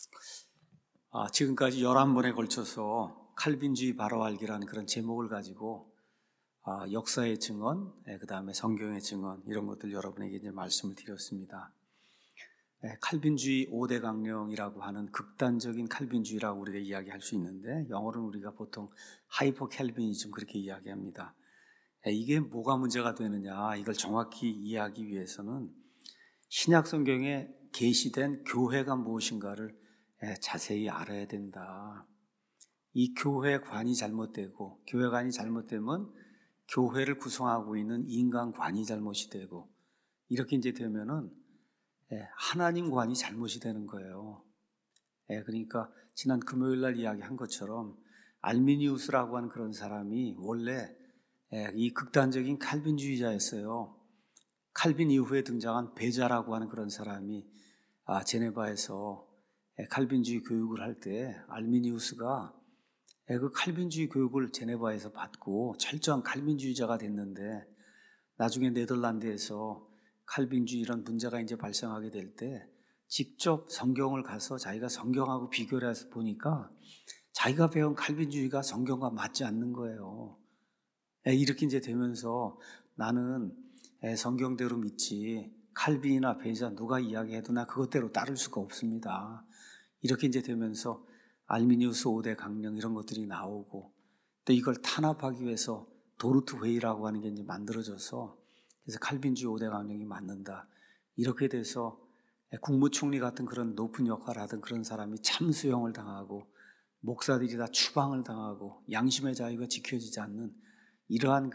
지금까지 11번에 걸쳐서 칼빈주의 바로 알기라는 그런 제목을 가지고 역사의 증언, 그 다음에 성경의 증언 이런 것들 여러분에게 이제 말씀을 드렸습니다. 칼빈주의 5대 강령이라고 하는 극단적인 칼빈주의라고 우리가 이야기할 수 있는데 영어로는 우리가 보통 하이퍼 칼빈이즘 그렇게 이야기합니다. 이게 뭐가 문제가 되느냐, 이걸 정확히 이해하기 위해서는 신약 성경에 계시된 교회가 무엇인가를 자세히 알아야 된다. 이 교회관이 잘못되고, 교회관이 잘못되면 교회를 구성하고 있는 인간관이 잘못이 되고, 이렇게 이제 되면은 하나님관이 잘못이 되는 거예요. 그러니까 지난 금요일 날 이야기한 것처럼 알미니우스라고 하는 그런 사람이 원래 이 극단적인 칼빈주의자였어요. 칼빈 이후에 등장한 베자라고 하는 그런 사람이 제네바에서 칼빈주의 교육을 할 때 알미니우스가 그 칼빈주의 교육을 제네바에서 받고 철저한 칼빈주의자가 됐는데, 나중에 네덜란드에서 칼빈주의 이런 문제가 이제 발생하게 될 때 직접 성경을 가서 자기가 성경하고 비교를 해서 보니까 자기가 배운 칼빈주의가 성경과 맞지 않는 거예요. 이렇게 이제 되면서 나는 성경대로 믿지, 칼빈이나 베자 누가 이야기해도 나 그것대로 따를 수가 없습니다. 이렇게 이제 되면서 알미니우스 5대 강령 이런 것들이 나오고, 또 이걸 탄압하기 위해서 도르트 회의라고 하는 게 이제 만들어져서, 그래서 칼빈주의 5대 강령이 맞는다. 이렇게 돼서 국무총리 같은 그런 높은 역할을 하던 그런 사람이 참수형을 당하고, 목사들이 다 추방을 당하고, 양심의 자유가 지켜지지 않는 이러한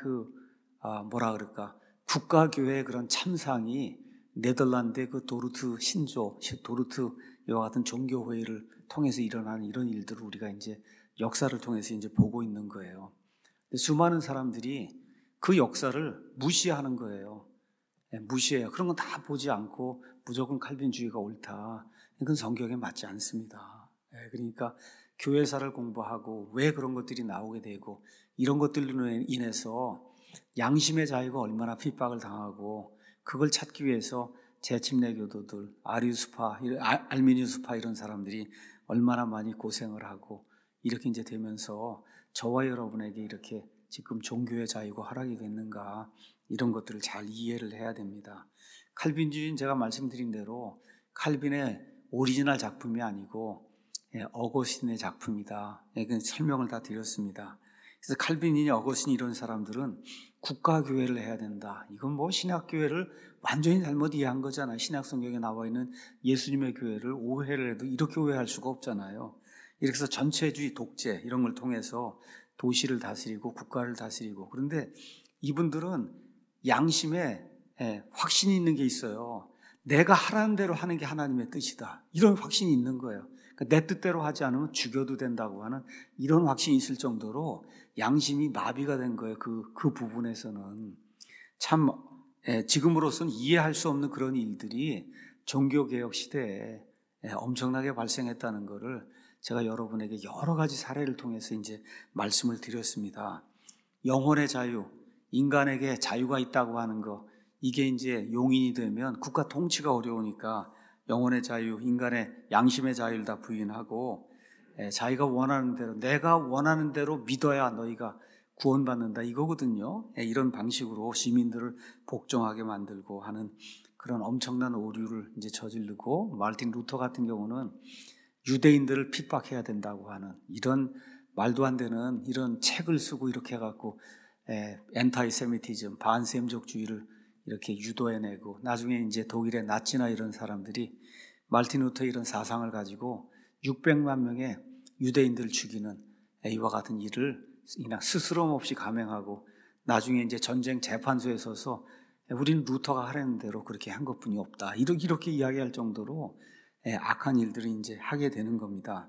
국가교회의 그런 참상이 네덜란드의 그 도르트 신조, 도르트 이와 같은 종교회의를 통해서 일어나는 이런 일들을 우리가 이제 역사를 통해서 이제 보고 있는 거예요. 수많은 사람들이 그 역사를 무시하는 거예요. 무시해요. 그런 건 다 보지 않고 무조건 칼빈주의가 옳다. 그건 성경에 맞지 않습니다. 그러니까 교회사를 공부하고 왜 그런 것들이 나오게 되고, 이런 것들로 인해서 양심의 자유가 얼마나 핍박을 당하고, 그걸 찾기 위해서 재침례 교도들, 알미니우스파 이런 사람들이 얼마나 많이 고생을 하고, 이렇게 이제 되면서 저와 여러분에게 이렇게 지금 종교의 자유가 허락이 됐는가, 이런 것들을 잘 이해를 해야 됩니다. 칼빈주의는 제가 말씀드린 대로 칼빈의 오리지널 작품이 아니고 어거스틴의 작품이다. 그 설명을 다 드렸습니다. 그래서 칼빈이니 어거스틴 이런 사람들은 국가교회를 해야 된다. 이건 뭐 신약교회를 완전히 잘못 이해한 거잖아요. 신약 성경에 나와 있는 예수님의 교회를 오해를 해도 이렇게 오해할 수가 없잖아요. 이렇게 해서 전체주의 독재 이런 걸 통해서 도시를 다스리고 국가를 다스리고, 그런데 이분들은 양심에 확신이 있는 게 있어요. 내가 하라는 대로 하는 게 하나님의 뜻이다. 이런 확신이 있는 거예요. 내 뜻대로 하지 않으면 죽여도 된다고 하는 이런 확신이 있을 정도로 양심이 마비가 된 거예요. 그 부분에서는 참 지금으로서는 이해할 수 없는 그런 일들이 종교개혁 시대에 엄청나게 발생했다는 것을 제가 여러분에게 여러 가지 사례를 통해서 이제 말씀을 드렸습니다. 영혼의 자유, 인간에게 자유가 있다고 하는 거, 이게 이제 용인이 되면 국가 통치가 어려우니까 영혼의 자유, 인간의 양심의 자유를 다 부인하고 자기가 원하는 대로, 내가 원하는 대로 믿어야 너희가 구원받는다 이거거든요. 이런 방식으로 시민들을 복종하게 만들고 하는 그런 엄청난 오류를 이제 저지르고, 마르틴 루터 같은 경우는 유대인들을 핍박해야 된다고 하는 이런 말도 안 되는 이런 책을 쓰고 이렇게 해갖고 엔타이세미티즘, 반셈족주의를 이렇게 유도해내고, 나중에 이제 독일의 나치나 이런 사람들이 마르틴 루터 이런 사상을 가지고 600만 명의 유대인들을 죽이는 이와 같은 일을 그냥 스스럼 없이 감행하고, 나중에 이제 전쟁 재판소에 서서 우리는 루터가 하라는 대로 그렇게 한 것뿐이 없다. 이렇게 이야기할 정도로 악한 일들을 이제 하게 되는 겁니다.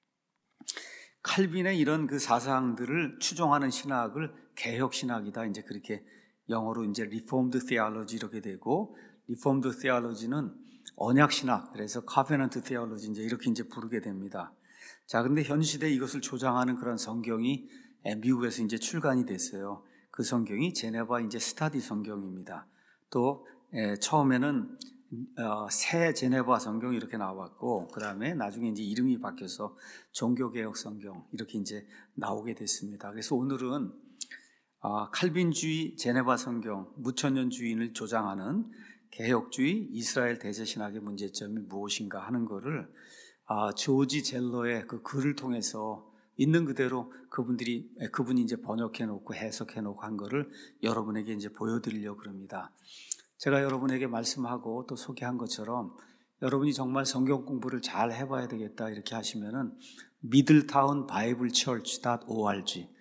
칼빈의 이런 그 사상들을 추종하는 신학을 개혁 신학이다. 이제 그렇게 영어로 이제 Reformed Theology 이렇게 되고, Reformed Theology는 언약 신학, 그래서 Covenant Theology 이렇게 이제 부르게 됩니다. 자, 근데 현 시대에 이것을 조장하는 그런 성경이 미국에서 이제 출간이 됐어요. 그 성경이 제네바 이제 스타디 성경입니다. 또 처음에는 새 제네바 성경 이렇게 나왔고, 그 다음에 나중에 이제 이름이 바뀌어서 종교개혁 성경 이렇게 이제 나오게 됐습니다. 그래서 오늘은 칼빈주의 제네바 성경, 무천년주의인을 조장하는 개혁주의 이스라엘 대제신학의 문제점이 무엇인가 하는 거를 조지 젤러의 그 글을 통해서 있는 그대로 그분이 이제 번역해 놓고 해석해 놓고 한 거를 여러분에게 이제 보여드리려고 합니다. 제가 여러분에게 말씀하고 또 소개한 것처럼 여러분이 정말 성경 공부를 잘 해봐야 되겠다 이렇게 하시면은 middletownbibleChurch.org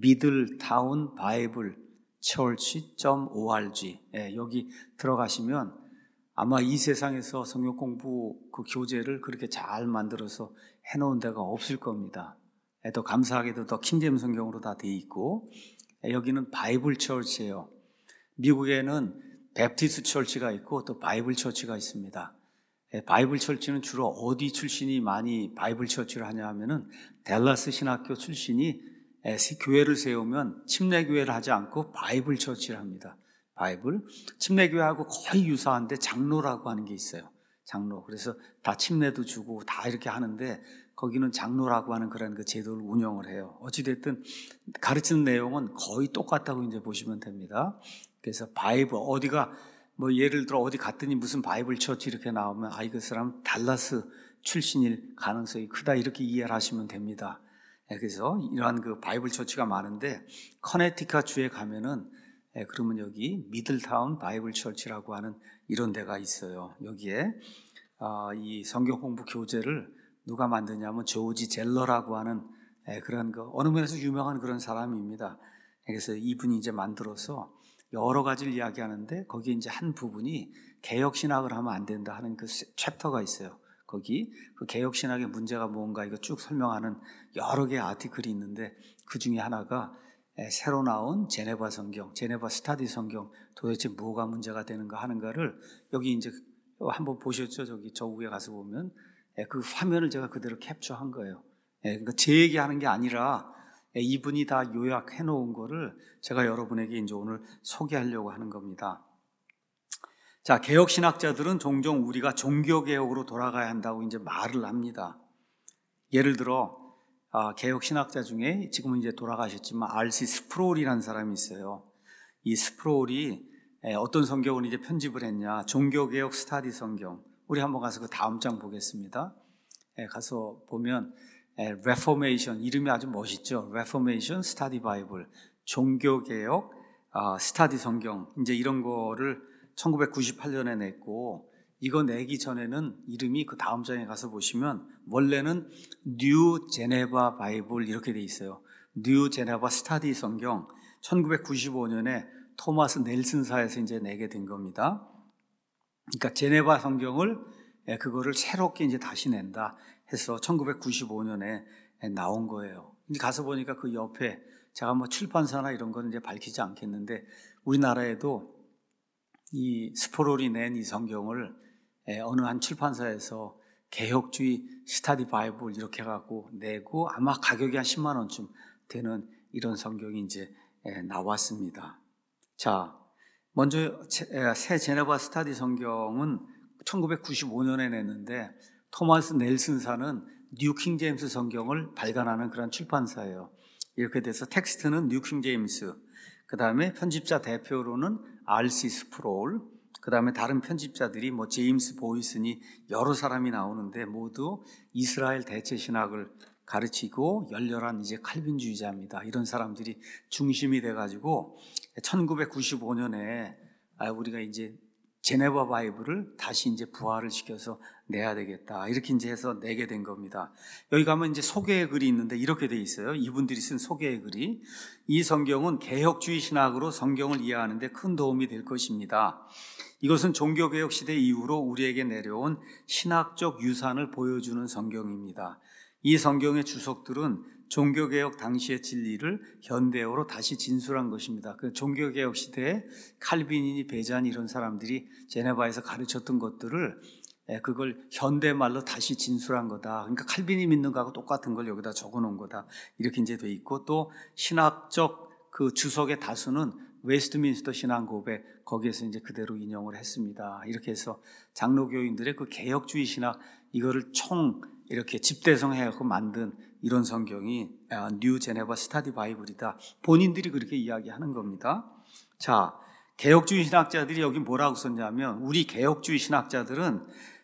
middletownbibleChurch.org 여기 들어가시면 아마 이 세상에서 성경 공부 그 교재를 그렇게 잘 만들어서 해놓은 데가 없을 겁니다. 또 감사하게도 더 킹제임 성경으로 다 돼 있고, 여기는 바이블 처치예요. 미국에는 베프티스트 처치가 있고 또 바이블 처치가 있습니다. 바이블 처치는 주로 어디 출신이 많이 바이블 처치를 하냐 하면은 댈러스 신학교 출신이 교회를 세우면 침례교회를 하지 않고 바이블 처치를 합니다. 바이블 침례교회하고 거의 유사한데 장로라고 하는 게 있어요. 장로. 그래서 다 침례도 주고 다 이렇게 하는데 거기는 장로라고 하는 그런 그 제도를 운영을 해요. 어찌됐든 가르치는 내용은 거의 똑같다고 이제 보시면 됩니다. 그래서 바이블 어디가 뭐 예를 들어 어디 갔더니 무슨 바이블 처치 이렇게 나오면 그 사람 달라스 출신일 가능성이 크다 이렇게 이해를 하시면 됩니다. 그래서 이러한 그 바이블 처치가 많은데 커네티컷 주에 가면은 그러면 여기 미들타운 바이블 처치라고 하는 이런 데가 있어요. 여기에 이 성경 공부 교재를 누가 만드냐면 조지 젤러라고 하는 그런 그 어느 면에서 유명한 그런 사람입니다. 그래서 이분이 이제 만들어서 여러 가지를 이야기하는데 거기에 이제 한 부분이 개혁신학을 하면 안 된다 하는 그 챕터가 있어요. 거기 그 개혁신학의 문제가 뭔가 이거 쭉 설명하는 여러 개의 아티클이 있는데 그 중에 하나가 새로 나온 제네바 성경, 제네바 스타디 성경 도대체 뭐가 문제가 되는가 하는가를 여기 이제 한번 보셨죠? 저기 저 위에 가서 보면 그 화면을 제가 그대로 캡처한 거예요. 그러니까 제 얘기하는 게 아니라 이분이 다 요약해 놓은 거를 제가 여러분에게 이제 오늘 소개하려고 하는 겁니다. 자, 개혁신학자들은 종종 우리가 종교개혁으로 돌아가야 한다고 이제 말을 합니다. 예를 들어, 개혁신학자 중에 지금은 이제 돌아가셨지만 R.C. 스프롤이라는 사람이 있어요. 이 스프롤이 어떤 성경을 이제 편집을 했냐, 종교개혁 스타디 성경. 우리 한번 가서 그 다음 장 보겠습니다. 가서 보면 레포메이션 이름이 아주 멋있죠. 레포메이션 스타디 바이블 종교개혁 스타디 성경 이제 이런 거를 1998년에 냈고 이거 내기 전에는 이름이 그 다음 장에 가서 보시면 원래는 뉴 제네바 바이블 이렇게 돼 있어요. 뉴 제네바 스타디 성경 1995년에 토마스 넬슨사에서 이제 내게 된 겁니다. 그러니까 제네바 성경을 그거를 새롭게 이제 다시 낸다 해서 1995년에 나온 거예요. 이제 가서 보니까 그 옆에 제가 뭐 출판사나 이런 거는 이제 밝히지 않겠는데 우리나라에도 이 스포롤이 낸 이 성경을 어느 한 출판사에서 개혁주의 스타디 바이블 이렇게 해갖고 내고 아마 가격이 한 10만 원쯤 되는 이런 성경이 이제 나왔습니다. 자, 먼저 새 제네바 스타디 성경은 1995년에 냈는데 토마스 넬슨사는 뉴 킹제임스 성경을 발간하는 그런 출판사예요. 이렇게 돼서 텍스트는 뉴 킹제임스, 그 다음에 편집자 대표로는 R.C. 스프롤, 그 다음에 다른 편집자들이 뭐 제임스 보이슨이 여러 사람이 나오는데 모두 이스라엘 대체신학을 가르치고 열렬한 이제 칼빈주의자입니다. 이런 사람들이 중심이 돼가지고 1995년에 우리가 이제 제네바 바이블을 다시 이제 부활을 시켜서 내야 되겠다. 이렇게 이제 해서 내게 된 겁니다. 여기 가면 이제 소개의 글이 있는데 이렇게 돼 있어요. 이분들이 쓴 소개의 글이 이 성경은 개혁주의 신학으로 성경을 이해하는 데 큰 도움이 될 것입니다. 이것은 종교개혁 시대 이후로 우리에게 내려온 신학적 유산을 보여주는 성경입니다. 이 성경의 주석들은 종교개혁 당시의 진리를 현대어로 다시 진술한 것입니다. 그 종교개혁 시대에 칼빈이니 베자니 이런 사람들이 제네바에서 가르쳤던 것들을 그걸 현대말로 다시 진술한 거다. 그러니까 칼빈이 믿는 거하고 똑같은 걸 여기다 적어놓은 거다. 이렇게 이제 돼 있고 또 신학적 그 주석의 다수는 웨스트민스터 신앙고백 거기에서 이제 그대로 인용을 했습니다. 이렇게 해서 장로교인들의 그 개혁주의 신학 이거를 총 이렇게 집대성해서 만든 이런 성경이 뉴 제네바 스타디 바이블이다. 본인들이 그렇게 이야기하는 겁니다. 자, 개혁주의 신학자들이 여기 뭐라고 썼냐면 우리 개혁주의 신학자들은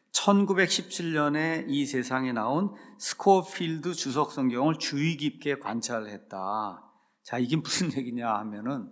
1917년에 이 세상에 나온 스코필드 주석 성경을 주의 깊게 관찰했다. 자, 이게 무슨 얘기냐 하면은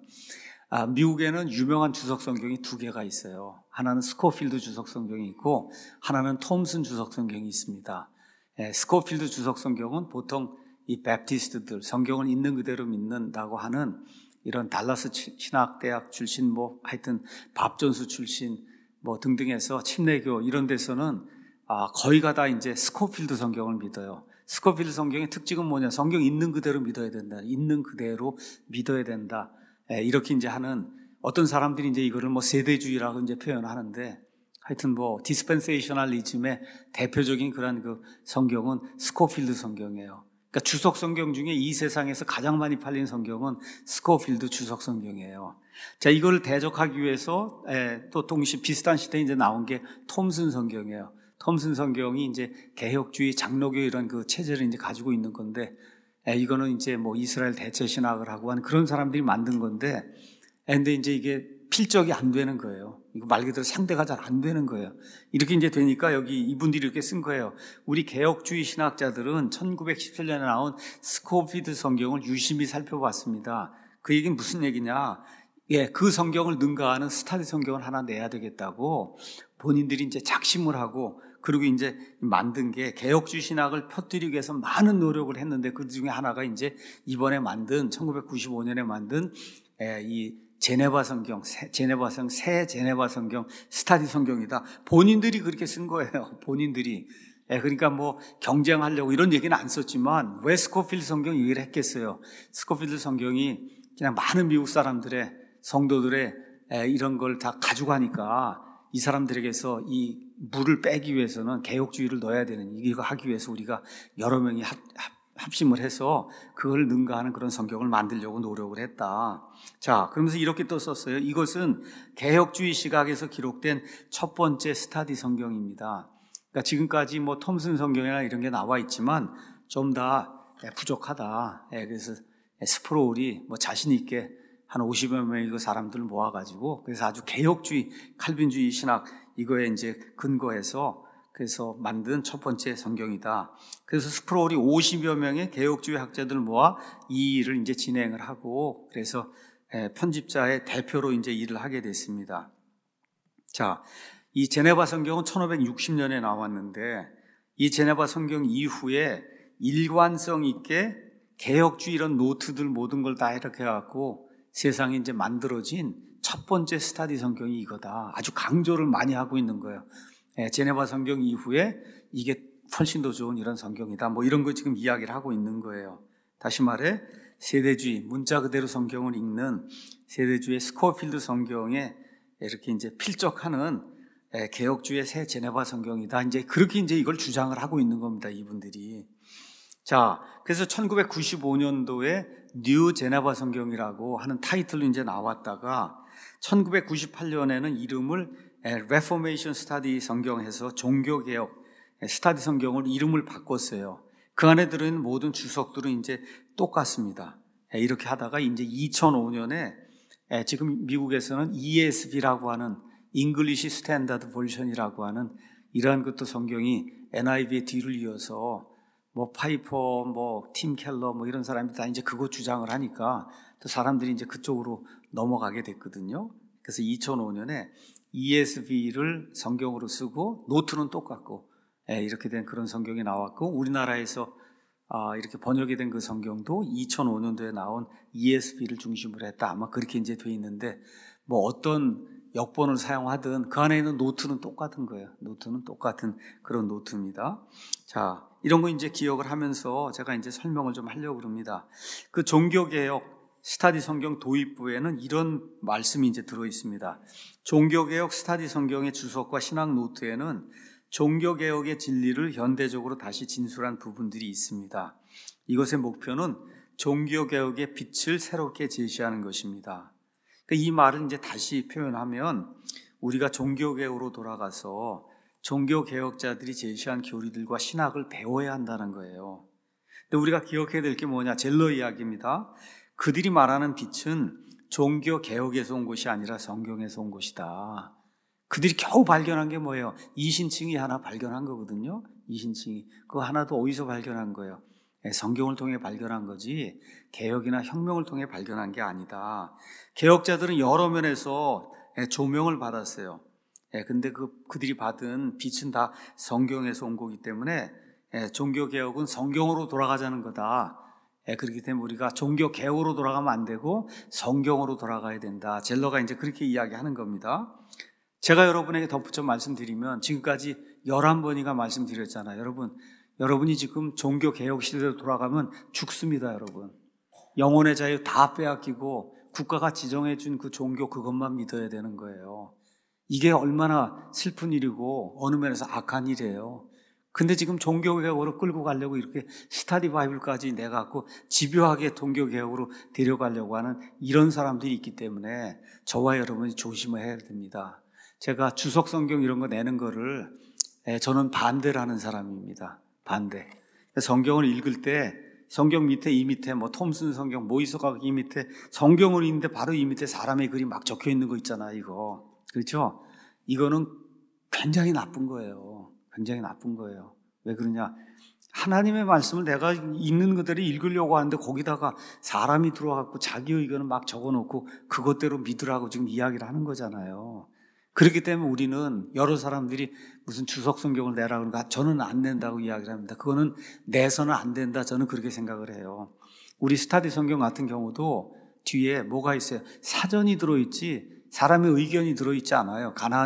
미국에는 유명한 주석 성경이 두 개가 있어요. 하나는 스코필드 주석 성경이 있고 하나는 톰슨 주석 성경이 있습니다. 스코필드 주석 성경은 보통 이 베프티스트들 성경을 있는 그대로 믿는다고 하는 이런 달라스 신학대학 출신 뭐 하여튼 밥존스 출신 뭐 등등해서 침례교 이런 데서는 거의가 다 이제 스코필드 성경을 믿어요. 스코필드 성경의 특징은 뭐냐? 성경 있는 그대로 믿어야 된다. 있는 그대로 믿어야 된다. 이렇게 이제 하는 어떤 사람들이 이제 이거를 뭐 세대주의라고 이제 표현하는데 하여튼 뭐 디스펜세이셔널리즘의 대표적인 그런 그 성경은 스코필드 성경이에요. 그러니까 주석 성경 중에 이 세상에서 가장 많이 팔린 성경은 스코필드 주석 성경이에요. 자, 이걸 대적하기 위해서 또 동시 비슷한 시대에 이제 나온 게 톰슨 성경이에요. 톰슨 성경이 이제 개혁주의 장로교 이런 그 체제를 이제 가지고 있는 건데 이거는 이제 뭐 이스라엘 대체 신학을 하고 하는 그런 사람들이 만든 건데 근데 이제 이게 필적이 안 되는 거예요. 이거 말 그대로 상대가 잘 안 되는 거예요. 이렇게 이제 되니까 여기 이분들이 이렇게 쓴 거예요. 우리 개혁주의 신학자들은 1917년에 나온 스코필드 성경을 유심히 살펴봤습니다. 그 얘기는 무슨 얘기냐? 그 성경을 능가하는 스타디 성경을 하나 내야 되겠다고 본인들이 이제 작심을 하고 그리고 이제 만든 게 개혁주의 신학을 펴뜨리기 위해서 많은 노력을 했는데 그 중에 하나가 이제 이번에 만든 1995년에 만든 이 제네바 성경, 새 제네바 성경 스타디 성경이다. 본인들이 그렇게 쓴 거예요. 본인들이. 그러니까 뭐 경쟁하려고 이런 얘기는 안 썼지만 왜 스코필드 성경 얘기를 했겠어요. 스코필드 성경이 그냥 많은 미국 사람들의 성도들의 이런 걸 다 가져가니까 이 사람들에게서 이 물을 빼기 위해서는 개혁주의를 넣어야 되는 이거 하기 위해서 우리가 여러 명이 합심을 해서 그걸 능가하는 그런 성경을 만들려고 노력을 했다. 자, 그러면서 이렇게 또 썼어요. 이것은 개혁주의 시각에서 기록된 첫 번째 스타디 성경입니다. 그러니까 지금까지 뭐 톰슨 성경이나 이런 게 나와 있지만 좀 다 부족하다. 그래서 스프로울이 뭐 자신 있게 한 50여 명의 그 사람들을 모아가지고 그래서 아주 개혁주의, 칼빈주의 신학 이거에 이제 근거해서 그래서 만든 첫 번째 성경이다. 그래서 스프로울이 50여 명의 개혁주의 학자들을 모아 이 일을 이제 진행을 하고 그래서 편집자의 대표로 이제 일을 하게 됐습니다. 자, 이 제네바 성경은 1560년에 나왔는데 이 제네바 성경 이후에 일관성 있게 개혁주의 이런 노트들 모든 걸 다 이렇게 해갖고 세상에 이제 만들어진 첫 번째 스타디 성경이 이거다. 아주 강조를 많이 하고 있는 거예요. 제네바 성경 이후에 이게 훨씬 더 좋은 이런 성경이다. 뭐 이런 거 지금 이야기를 하고 있는 거예요. 다시 말해 세대주의, 문자 그대로 성경을 읽는 세대주의 스코필드 성경에 이렇게 이제 필적하는 개혁주의 새 제네바 성경이다. 이제 그렇게 이제 이걸 주장을 하고 있는 겁니다. 이분들이. 자, 그래서 1995년도에 뉴 제네바 성경이라고 하는 타이틀로 이제 나왔다가 1998년에는 이름을 레포메이션 스타디 성경해서 종교개혁 스타디 성경을 이름을 바꿨어요. 그 안에 들어있는 모든 주석들은 이제 똑같습니다. 이렇게 하다가 이제 2005년에 지금 미국에서는 ESV라고 하는 English Standard Version이라고 하는 이러한 것도 성경이 NIV의 뒤를 이어서 뭐 파이퍼, 뭐 팀 켈러, 뭐 이런 사람들이 다 이제 그거 주장을 하니까 또 사람들이 이제 그쪽으로 넘어가게 됐거든요. 그래서 2005년에 ESV를 성경으로 쓰고 노트는 똑같고 이렇게 된 그런 성경이 나왔고 우리나라에서 이렇게 번역이 된 그 성경도 2005년도에 나온 ESV를 중심으로 했다. 아마 그렇게 이제 돼 있는데 뭐 어떤 역본을 사용하든 그 안에 있는 노트는 똑같은 거예요. 노트는 똑같은 그런 노트입니다. 자, 이런 거 이제 기억을 하면서 제가 이제 설명을 좀 하려고 합니다. 그 종교개혁 스타디 성경 도입부에는 이런 말씀이 이제 들어 있습니다. 종교개혁 스타디 성경의 주석과 신학 노트에는 종교개혁의 진리를 현대적으로 다시 진술한 부분들이 있습니다. 이것의 목표는 종교개혁의 빛을 새롭게 제시하는 것입니다. 이 말을 이제 다시 표현하면 우리가 종교개혁으로 돌아가서 종교개혁자들이 제시한 교리들과 신학을 배워야 한다는 거예요. 근데 우리가 기억해야 될 게 뭐냐? 젤러 이야기입니다. 그들이 말하는 빛은 종교개혁에서 온 것이 아니라 성경에서 온 것이다. 그들이 겨우 발견한 게 뭐예요? 이신층이 하나 발견한 거거든요. 이신층이. 그거 하나도 어디서 발견한 거예요? 성경을 통해 발견한 거지 개혁이나 혁명을 통해 발견한 게 아니다. 개혁자들은 여러 면에서 조명을 받았어요. 근데 그들이 받은 빛은 다 성경에서 온 거기 때문에 종교개혁은 성경으로 돌아가자는 거다. 그렇기 때문에 우리가 종교개혁으로 돌아가면 안 되고 성경으로 돌아가야 된다. 젤러가 이제 그렇게 이야기하는 겁니다. 제가 여러분에게 덧붙여 말씀드리면 지금까지 11번이나 말씀드렸잖아요. 여러분이 지금 종교개혁 시대로 돌아가면 죽습니다. 여러분. 영혼의 자유 다 빼앗기고 국가가 지정해 준 그 종교 그것만 믿어야 되는 거예요. 이게 얼마나 슬픈 일이고 어느 면에서 악한 일이에요. 근데 지금 종교개혁으로 끌고 가려고 이렇게 스터디 바이블까지 내갖고 집요하게 종교개혁으로 데려가려고 하는 이런 사람들이 있기 때문에 저와 여러분이 조심해야 됩니다. 제가 주석 성경 이런 거 내는 거를 저는 반대를 하는 사람입니다. 반대. 성경을 읽을 때 성경 밑에 이 밑에 뭐 톰슨 성경 뭐 있어가 이 밑에 성경을 읽는데 바로 이 밑에 사람의 글이 막 적혀 있는 거 있잖아요. 이거 그렇죠? 이거는 굉장히 나쁜 거예요. 굉장히 나쁜 거예요. 왜 그러냐? 하나님의 말씀을 내가 있는 그대로 읽으려고 하는데 거기다가 사람이 들어와갖고 자기 의견을 막 적어놓고 그것대로 믿으라고 지금 이야기를 하는 거잖아요. 그렇기 때문에 우리는 여러 사람들이 무슨 주석 성경을 내라 그러니까 저는 안 낸다고 이야기를 합니다. 그거는 내서는 안 된다. 저는 그렇게 생각을 해요. 우리 스터디 성경 같은 경우도 뒤에 뭐가 있어요? 사전이 들어있지 사람의 의견이 들어있지 않아요. 가나안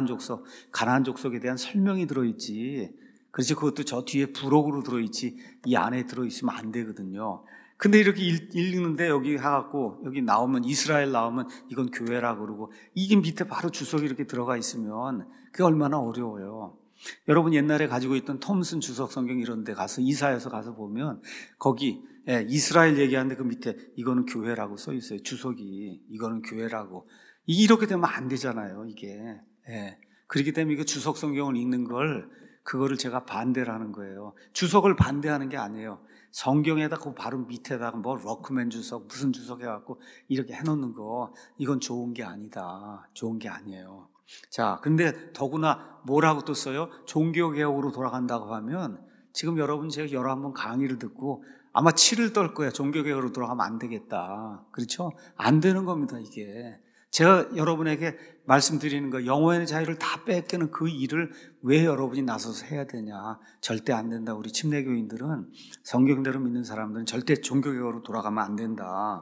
족속에 대한 설명이 들어있지. 그렇지 그것도 저 뒤에 부록으로 들어있지 이 안에 들어있으면 안 되거든요. 근데 이렇게 읽는데 여기 나오면 이스라엘 나오면 이건 교회라고 그러고 이게 밑에 바로 주석이 이렇게 들어가 있으면 그게 얼마나 어려워요. 여러분 옛날에 가지고 있던 톰슨 주석 성경 이런 데 가서 이사야서 가서 보면 거기 이스라엘 얘기하는데 그 밑에 이거는 교회라고 써 있어요. 주석이 이거는 교회라고. 이렇게 되면 안 되잖아요. 이게. 그렇기 때문에 이거 주석 성경을 읽는 그거를 제가 반대를 하는 거예요. 주석을 반대하는 게 아니에요. 성경에다 그 바로 밑에다가 뭐 러크맨 주석 무슨 주석 해갖고 이렇게 해놓는 거 이건 좋은 게 아니다. 좋은 게 아니에요. 자, 근데 더구나 뭐라고 또 써요? 종교개혁으로 돌아간다고 하면 지금 여러분 제가 11번 강의를 듣고 아마 치를 떨 거예요. 종교개혁으로 돌아가면 안 되겠다. 그렇죠? 안 되는 겁니다. 이게. 제가 여러분에게 말씀드리는 거 영혼의 자유를 다 뺏기는 그 일을 왜 여러분이 나서서 해야 되냐. 절대 안 된다. 우리 침례교인들은 성경대로 믿는 사람들은 절대 종교개혁으로 돌아가면 안 된다.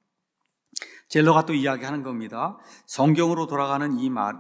젤러가 또 이야기하는 겁니다. 성경으로 돌아가라는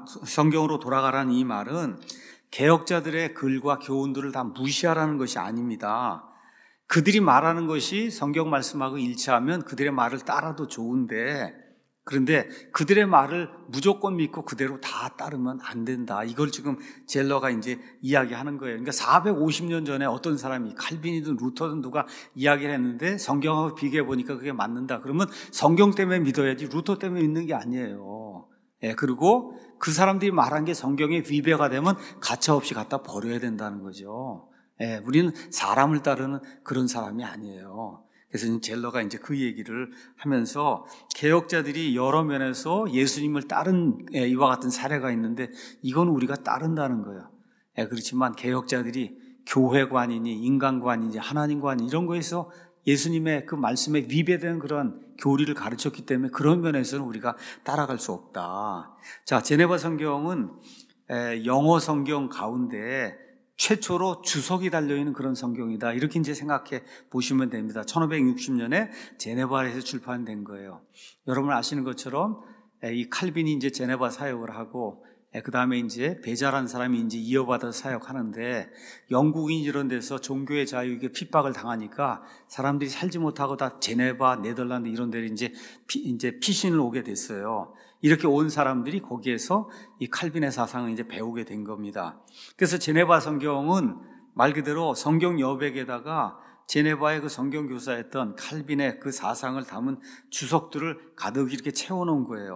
이 말은 개혁자들의 글과 교훈들을 다 무시하라는 것이 아닙니다. 그들이 말하는 것이 성경 말씀하고 일치하면 그들의 말을 따라도 좋은데 그런데 그들의 말을 무조건 믿고 그대로 다 따르면 안 된다. 이걸 지금 젤러가 이제 이야기하는 거예요. 그러니까 450년 전에 어떤 사람이 칼빈이든 루터든 누가 이야기를 했는데 성경하고 비교해 보니까 그게 맞는다. 그러면 성경 때문에 믿어야지 루터 때문에 믿는 게 아니에요. 그리고 그 사람들이 말한 게 성경에 위배가 되면 가차없이 갖다 버려야 된다는 거죠. 우리는 사람을 따르는 그런 사람이 아니에요. 그래서 젤러가 이제 그 얘기를 하면서 개혁자들이 여러 면에서 예수님을 따른 이와 같은 사례가 있는데 이건 우리가 따른다는 거예요. 그렇지만 개혁자들이 교회관이니 인간관이니 하나님관이니 이런 거에서 예수님의 그 말씀에 위배되는 그런 교리를 가르쳤기 때문에 그런 면에서는 우리가 따라갈 수 없다. 자, 제네바 성경은 영어 성경 가운데 최초로 주석이 달려있는 그런 성경이다. 이렇게 이제 생각해 보시면 됩니다. 1560년에 제네바에서 출판된 거예요. 여러분 아시는 것처럼 이 칼빈이 이제 제네바 사역을 하고 그 다음에 이제 베자라는 사람이 이제 이어받아서 사역하는데 영국인 이런 데서 종교의 자유에 핍박을 당하니까 사람들이 살지 못하고 다 제네바, 네덜란드 이런 데를 이제 피신을 오게 됐어요. 이렇게 온 사람들이 거기에서 이 칼빈의 사상을 이제 배우게 된 겁니다. 그래서 제네바 성경은 말 그대로 성경 여백에다가 제네바의 그 성경 교사였던 칼빈의 그 사상을 담은 주석들을 가득 이렇게 채워놓은 거예요.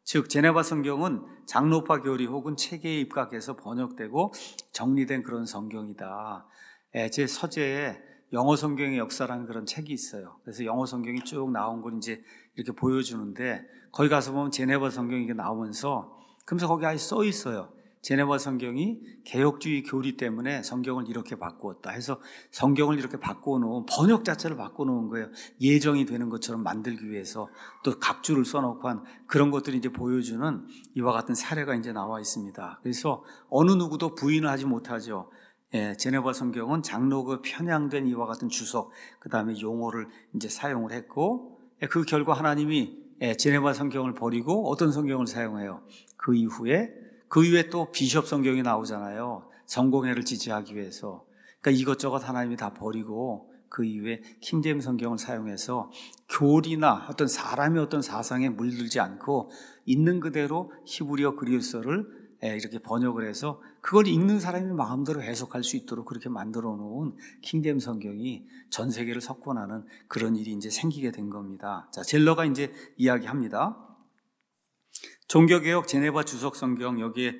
즉 제네바 성경은 장로파 교리 혹은 체계에 입각해서 번역되고 정리된 그런 성경이다. 제 서재에 영어 성경의 역사라는 그런 책이 있어요. 그래서 영어 성경이 쭉 나온 걸 이제 이렇게 보여주는데, 거기 가서 보면 제네바 성경이 이게 나오면서, 그러면서 거기 아예 써 있어요. 제네바 성경이 개혁주의 교리 때문에 성경을 이렇게 바꾸었다 해서 성경을 이렇게 바꿔놓은, 번역 자체를 바꿔놓은 거예요. 예정이 되는 것처럼 만들기 위해서 또 각주를 써놓고 한 그런 것들이 이제 보여주는 이와 같은 사례가 이제 나와 있습니다. 그래서 어느 누구도 부인을 하지 못하죠. 제네바 성경은 장로가 편향된 이와 같은 주석, 그 다음에 용어를 이제 사용을 했고, 그 결과 하나님이 제네바 성경을 버리고 어떤 성경을 사용해요? 그 이후에 또 비숍 성경이 나오잖아요. 성공회를 지지하기 위해서. 그러니까 이것저것 하나님이 다 버리고 그 이후에 킹제임스 성경을 사용해서 교리나 어떤 사람의 어떤 사상에 물들지 않고 있는 그대로 히브리어 그리스어를 이렇게 번역을 해서 그걸 읽는 사람이 마음대로 해석할 수 있도록 그렇게 만들어 놓은 킹제임스 성경이 전 세계를 석권하는 그런 일이 이제 생기게 된 겁니다. 자, 젤러가 이제 이야기합니다. 종교개혁 제네바 주석 성경, 여기에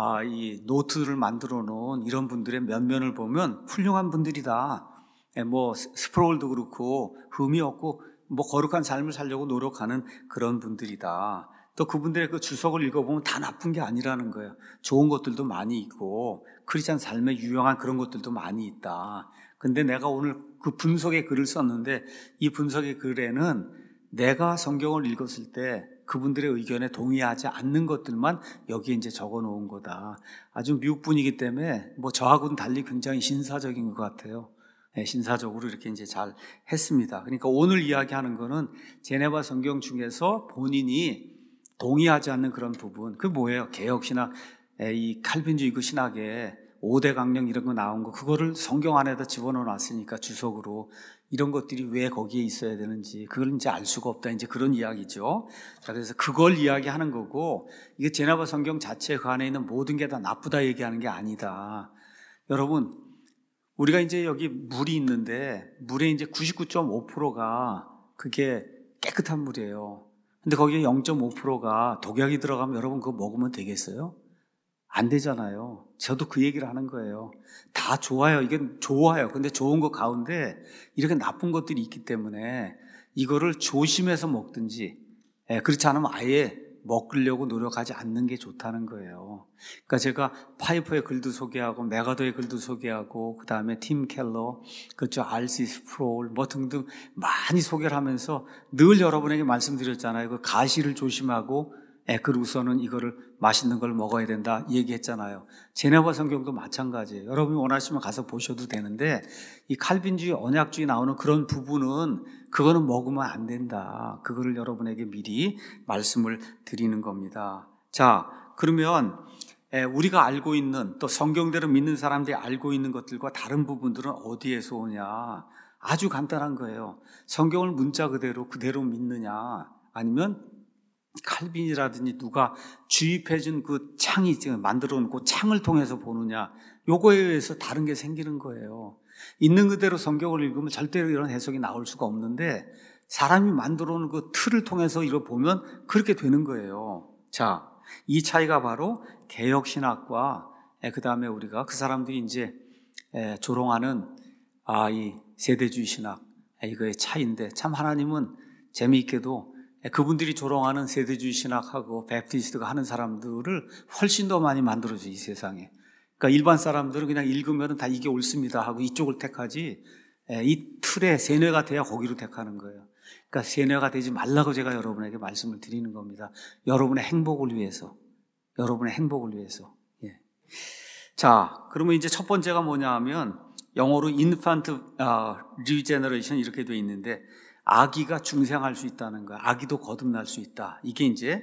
이 노트를 만들어 놓은 이런 분들의 면면을 보면 훌륭한 분들이다. 뭐 스프롤도 그렇고 흠이 없고 뭐 거룩한 삶을 살려고 노력하는 그런 분들이다. 또 그분들의 그 주석을 읽어보면 다 나쁜 게 아니라는 거예요. 좋은 것들도 많이 있고 크리스찬 삶에 유용한 그런 것들도 많이 있다. 근데 내가 오늘 그 분석의 글을 썼는데, 이 분석의 글에는 내가 성경을 읽었을 때 그분들의 의견에 동의하지 않는 것들만 여기에 이제 적어 놓은 거다. 아주 미국 분이기 때문에 뭐 저하고는 달리 굉장히 신사적인 것 같아요. 신사적으로 이렇게 이제 잘 했습니다. 그러니까 오늘 이야기하는 거는 제네바 성경 중에서 본인이 동의하지 않는 그런 부분, 그 뭐예요? 개혁신학, 이 칼빈주의 그 신학에 5대 강령 이런 거 나온 거, 그거를 성경 안에다 집어넣어 놨으니까 주석으로 이런 것들이 왜 거기에 있어야 되는지 그걸 이제 알 수가 없다, 이제 그런 이야기죠. 자, 그래서 그걸 이야기하는 거고, 이게 제네바 성경 자체 그 안에 있는 모든 게 다 나쁘다 얘기하는 게 아니다. 여러분, 우리가 이제 여기 물이 있는데 물의 이제 99.5%가 그게 깨끗한 물이에요. 근데 거기에 0.5%가 독약이 들어가면 여러분 그거 먹으면 되겠어요? 안 되잖아요. 저도 그 얘기를 하는 거예요. 다 좋아요. 이게 좋아요. 근데 좋은 거 가운데 이렇게 나쁜 것들이 있기 때문에 이거를 조심해서 먹든지, 그렇지 않으면 아예 먹으려고 노력하지 않는 게 좋다는 거예요. 그러니까 제가 파이퍼의 글도 소개하고 메가더의 글도 소개하고 그 다음에 팀 켈러, 그렇죠, R.C. 스프롤 뭐 등등 많이 소개를 하면서 늘 여러분에게 말씀드렸잖아요. 그 가시를 조심하고 그리고서는 이거를 맛있는 걸 먹어야 된다 얘기했잖아요. 제네바 성경도 마찬가지예요. 여러분이 원하시면 가서 보셔도 되는데, 이 칼빈주의 언약주의 나오는 그런 부분은 그거는 먹으면 안 된다. 그거를 여러분에게 미리 말씀을 드리는 겁니다. 자, 그러면 우리가 알고 있는, 또 성경대로 믿는 사람들이 알고 있는 것들과 다른 부분들은 어디에서 오냐? 아주 간단한 거예요. 성경을 문자 그대로 믿느냐, 아니면 칼빈이라든지 누가 주입해준 그 창이 만들어 놓고 창을 통해서 보느냐, 요거에 의해서 다른 게 생기는 거예요. 있는 그대로 성경을 읽으면 절대로 이런 해석이 나올 수가 없는데, 사람이 만들어 놓은 그 틀을 통해서 이걸 보면 그렇게 되는 거예요. 자, 이 차이가 바로 개혁신학과 그 다음에 우리가 그 사람들이 이제 조롱하는 이 세대주의 신학, 이거의 차이인데, 참 하나님은 재미있게도 그분들이 조롱하는 세대주의 신학하고 베프티스트가 하는 사람들을 훨씬 더 많이 만들어줘요, 이 세상에. 그러니까 일반 사람들은 그냥 읽으면 다 이게 옳습니다 하고 이쪽을 택하지, 이 틀에 세뇌가 돼야 거기로 택하는 거예요. 그러니까 세뇌가 되지 말라고 제가 여러분에게 말씀을 드리는 겁니다. 여러분의 행복을 위해서. 여러분의 행복을 위해서. 예. 자, 그러면 이제 첫 번째가 뭐냐 하면, 영어로 infant regeneration 이렇게 돼 있는데, 아기가 중생할 수 있다는 거야. 아기도 거듭날 수 있다. 이게 이제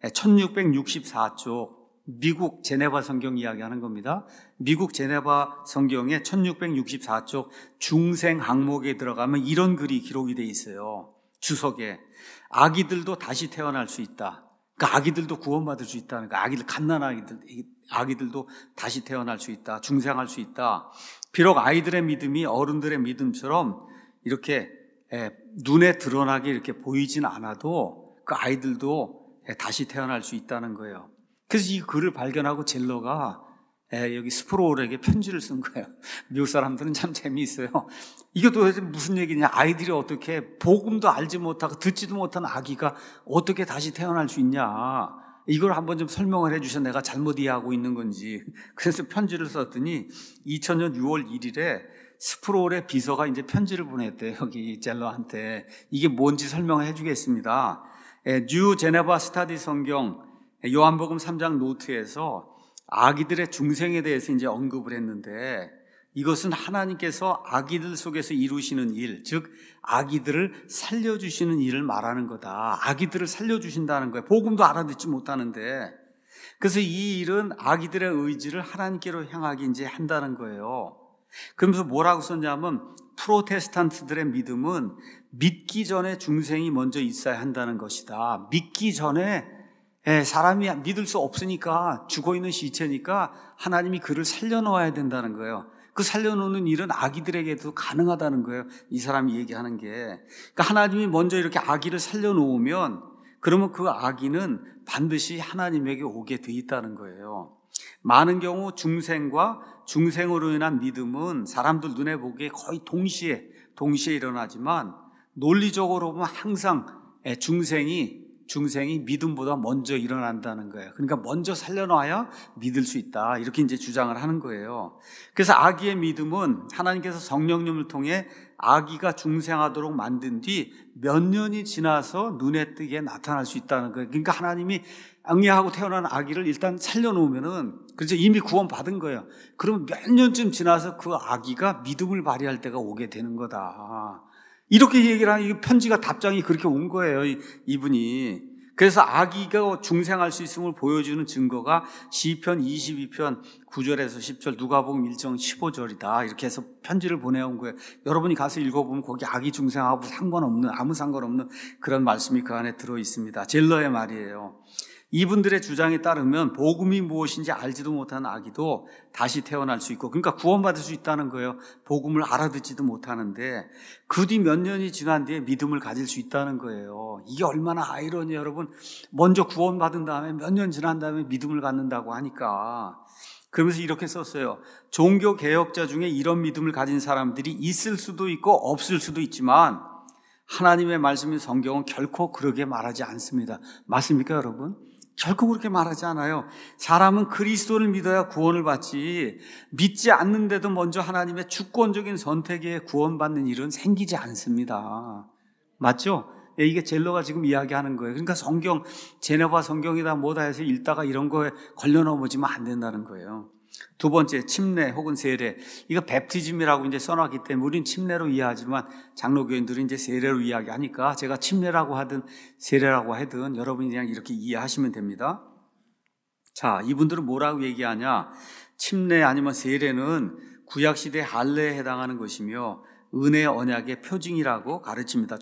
1664쪽 미국 제네바 성경 이야기하는 겁니다. 미국 제네바 성경의 1664쪽 중생 항목에 들어가면 이런 글이 기록이 돼 있어요. 주석에. 아기들도 다시 태어날 수 있다. 그러니까 아기들도 구원받을 수 있다는 거야. 갓난 아기들도 다시 태어날 수 있다. 중생할 수 있다. 비록 아이들의 믿음이 어른들의 믿음처럼 이렇게 눈에 드러나게 이렇게 보이진 않아도 그 아이들도 다시 태어날 수 있다는 거예요. 그래서 이 글을 발견하고 젤러가 여기 스프로울에게 편지를 쓴 거예요. 미국 사람들은 참 재미있어요. 이게 도대체 무슨 얘기냐. 아이들이 어떻게 복음도 알지 못하고 듣지도 못한 아기가 어떻게 다시 태어날 수 있냐. 이걸 한번 좀 설명을 해주셔. 내가 잘못 이해하고 있는 건지. 그래서 편지를 썼더니 2000년 6월 1일에 스프로울의 비서가 이제 편지를 보냈대요. 여기 젤러한테. 이게 뭔지 설명해 주겠습니다. 뉴 제네바 스타디 성경 요한복음 3장 노트에서 아기들의 중생에 대해서 이제 언급을 했는데, 이것은 하나님께서 아기들 속에서 이루시는 일, 즉 아기들을 살려주시는 일을 말하는 거다. 아기들을 살려주신다는 거예요. 복음도 알아듣지 못하는데. 그래서 이 일은 아기들의 의지를 하나님께로 향하게 이제 한다는 거예요. 그러면서 뭐라고 썼냐면, 프로테스탄트들의 믿음은 믿기 전에 중생이 먼저 있어야 한다는 것이다. 믿기 전에 사람이 믿을 수 없으니까, 죽어있는 시체니까 하나님이 그를 살려놓아야 된다는 거예요. 그 살려놓는 일은 아기들에게도 가능하다는 거예요. 이 사람이 얘기하는 게. 그러니까 하나님이 먼저 이렇게 아기를 살려놓으면, 그러면 그 아기는 반드시 하나님에게 오게 돼 있다는 거예요. 많은 경우 중생과 중생으로 인한 믿음은 사람들 눈에 보기에 거의 동시에 일어나지만, 논리적으로 보면 항상 중생이 믿음보다 먼저 일어난다는 거예요. 그러니까 먼저 살려놔야 믿을 수 있다. 이렇게 이제 주장을 하는 거예요. 그래서 아기의 믿음은 하나님께서 성령님을 통해 아기가 중생하도록 만든 뒤 몇 년이 지나서 눈에 띄게 나타날 수 있다는 거예요. 그러니까 하나님이 ang애하고 태어난 아기를 일단 살려놓으면은, 그래서 이미 구원받은 거예요. 그러면 몇 년쯤 지나서 그 아기가 믿음을 발휘할 때가 오게 되는 거다. 이렇게 얘기를 하는, 이 편지가 답장이 그렇게 온 거예요, 이분이. 그래서 아기가 중생할 수 있음을 보여주는 증거가 시편 22편 9절에서 10절, 누가복음 1장 15절이다. 이렇게 해서 편지를 보내온 거예요. 여러분이 가서 읽어보면 거기 아기 중생하고 아무 상관없는 그런 말씀이 그 안에 들어 있습니다. 젤러의 말이에요. 이분들의 주장에 따르면 복음이 무엇인지 알지도 못하는 아기도 다시 태어날 수 있고, 그러니까 구원받을 수 있다는 거예요. 복음을 알아듣지도 못하는데 그 뒤 몇 년이 지난 뒤에 믿음을 가질 수 있다는 거예요. 이게 얼마나 아이러니해요, 여러분. 먼저 구원받은 다음에 몇 년 지난 다음에 믿음을 갖는다고 하니까. 그러면서 이렇게 썼어요. 종교 개혁자 중에 이런 믿음을 가진 사람들이 있을 수도 있고 없을 수도 있지만, 하나님의 말씀인 성경은 결코 그렇게 말하지 않습니다. 맞습니까, 여러분? 결코 그렇게 말하지 않아요. 사람은 그리스도를 믿어야 구원을 받지, 믿지 않는데도 먼저 하나님의 주권적인 선택에 구원받는 일은 생기지 않습니다. 맞죠? 이게 젤러가 지금 이야기하는 거예요. 그러니까 성경, 제네바 성경이다 뭐다 해서 읽다가 이런 거에 걸려 넘어지면 안 된다는 거예요. 두 번째, 침례 혹은 세례. 이거 베프티즘이라고 이제 써놨기 때문에 우리는 침례로 이해하지만 장로교인들은 이제 세례로 이야기하니까 제가 침례라고 하든 세례라고 하든 여러분이 그냥 이렇게 이해하시면 됩니다. 자, 이분들은 뭐라고 얘기하냐? 침례 아니면 세례는 구약시대 할례에 해당하는 것이며 은혜의 언약의 표징이라고 가르칩니다.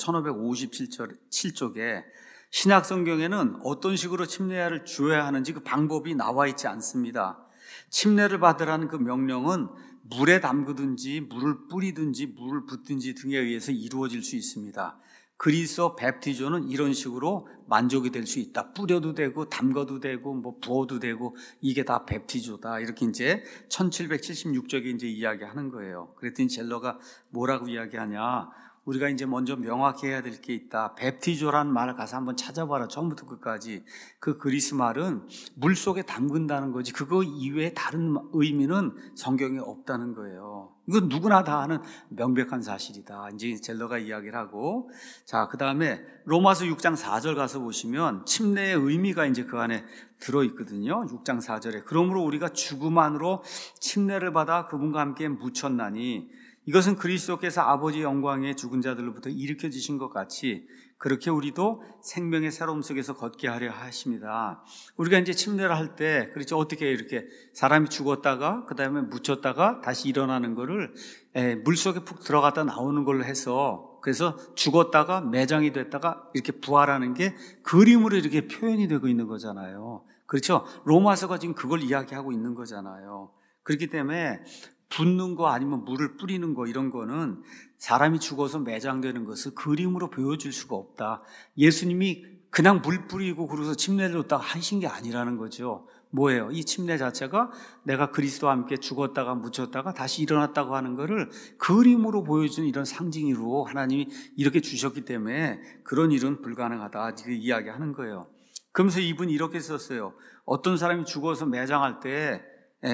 1557쪽에 신약성경에는 어떤 식으로 침례를 주어야 하는지 그 방법이 나와 있지 않습니다. 침례를 받으라는 그 명령은 물에 담그든지 물을 뿌리든지 물을 붓든지 등에 의해서 이루어질 수 있습니다. 그리스도 베프티조는 이런 식으로 만족이 될 수 있다. 뿌려도 되고 담궈도 되고 뭐 부어도 되고, 이게 다 베프티조다. 이렇게 이제 1776쪽에 이제 이야기하는 거예요. 그랬더니 젤러가 뭐라고 이야기하냐? 우리가 이제 먼저 명확히 해야 될 게 있다. 베프티조라는 말을 가서 한번 찾아봐라. 처음부터 끝까지. 그 그리스 말은 물 속에 담근다는 거지, 그거 이외에 다른 의미는 성경에 없다는 거예요. 이건 누구나 다 아는 명백한 사실이다. 이제 젤러가 이야기를 하고, 자, 그 다음에 로마서 6장 4절 가서 보시면 침례의 의미가 이제 그 안에 들어있거든요. 6장 4절에. 그러므로 우리가 죽음 안으로 침례를 받아 그분과 함께 묻혔나니 이것은 그리스도께서 아버지의 영광에 죽은 자들로부터 일으켜지신 것 같이 그렇게 우리도 생명의 새로움 속에서 걷게 하려 하십니다. 우리가 이제 침례를 할 때, 그렇죠, 어떻게 이렇게 사람이 죽었다가 그 다음에 묻혔다가 다시 일어나는 거를 물속에 푹 들어갔다 나오는 걸로 해서, 그래서 죽었다가 매장이 됐다가 이렇게 부활하는 게 그림으로 이렇게 표현이 되고 있는 거잖아요. 그렇죠? 로마서가 지금 그걸 이야기하고 있는 거잖아요. 그렇기 때문에 붓는 거 아니면 물을 뿌리는 거, 이런 거는 사람이 죽어서 매장되는 것을 그림으로 보여줄 수가 없다. 예수님이 그냥 물 뿌리고 그러고서 침례를 줬다가 하신 게 아니라는 거죠. 뭐예요? 이 침례 자체가 내가 그리스도와 함께 죽었다가 묻혔다가 다시 일어났다고 하는 거를 그림으로 보여주는 이런 상징으로 하나님이 이렇게 주셨기 때문에 그런 일은 불가능하다 이렇게 이야기하는 거예요. 그러면서 이분이 이렇게 썼어요. 어떤 사람이 죽어서 매장할 때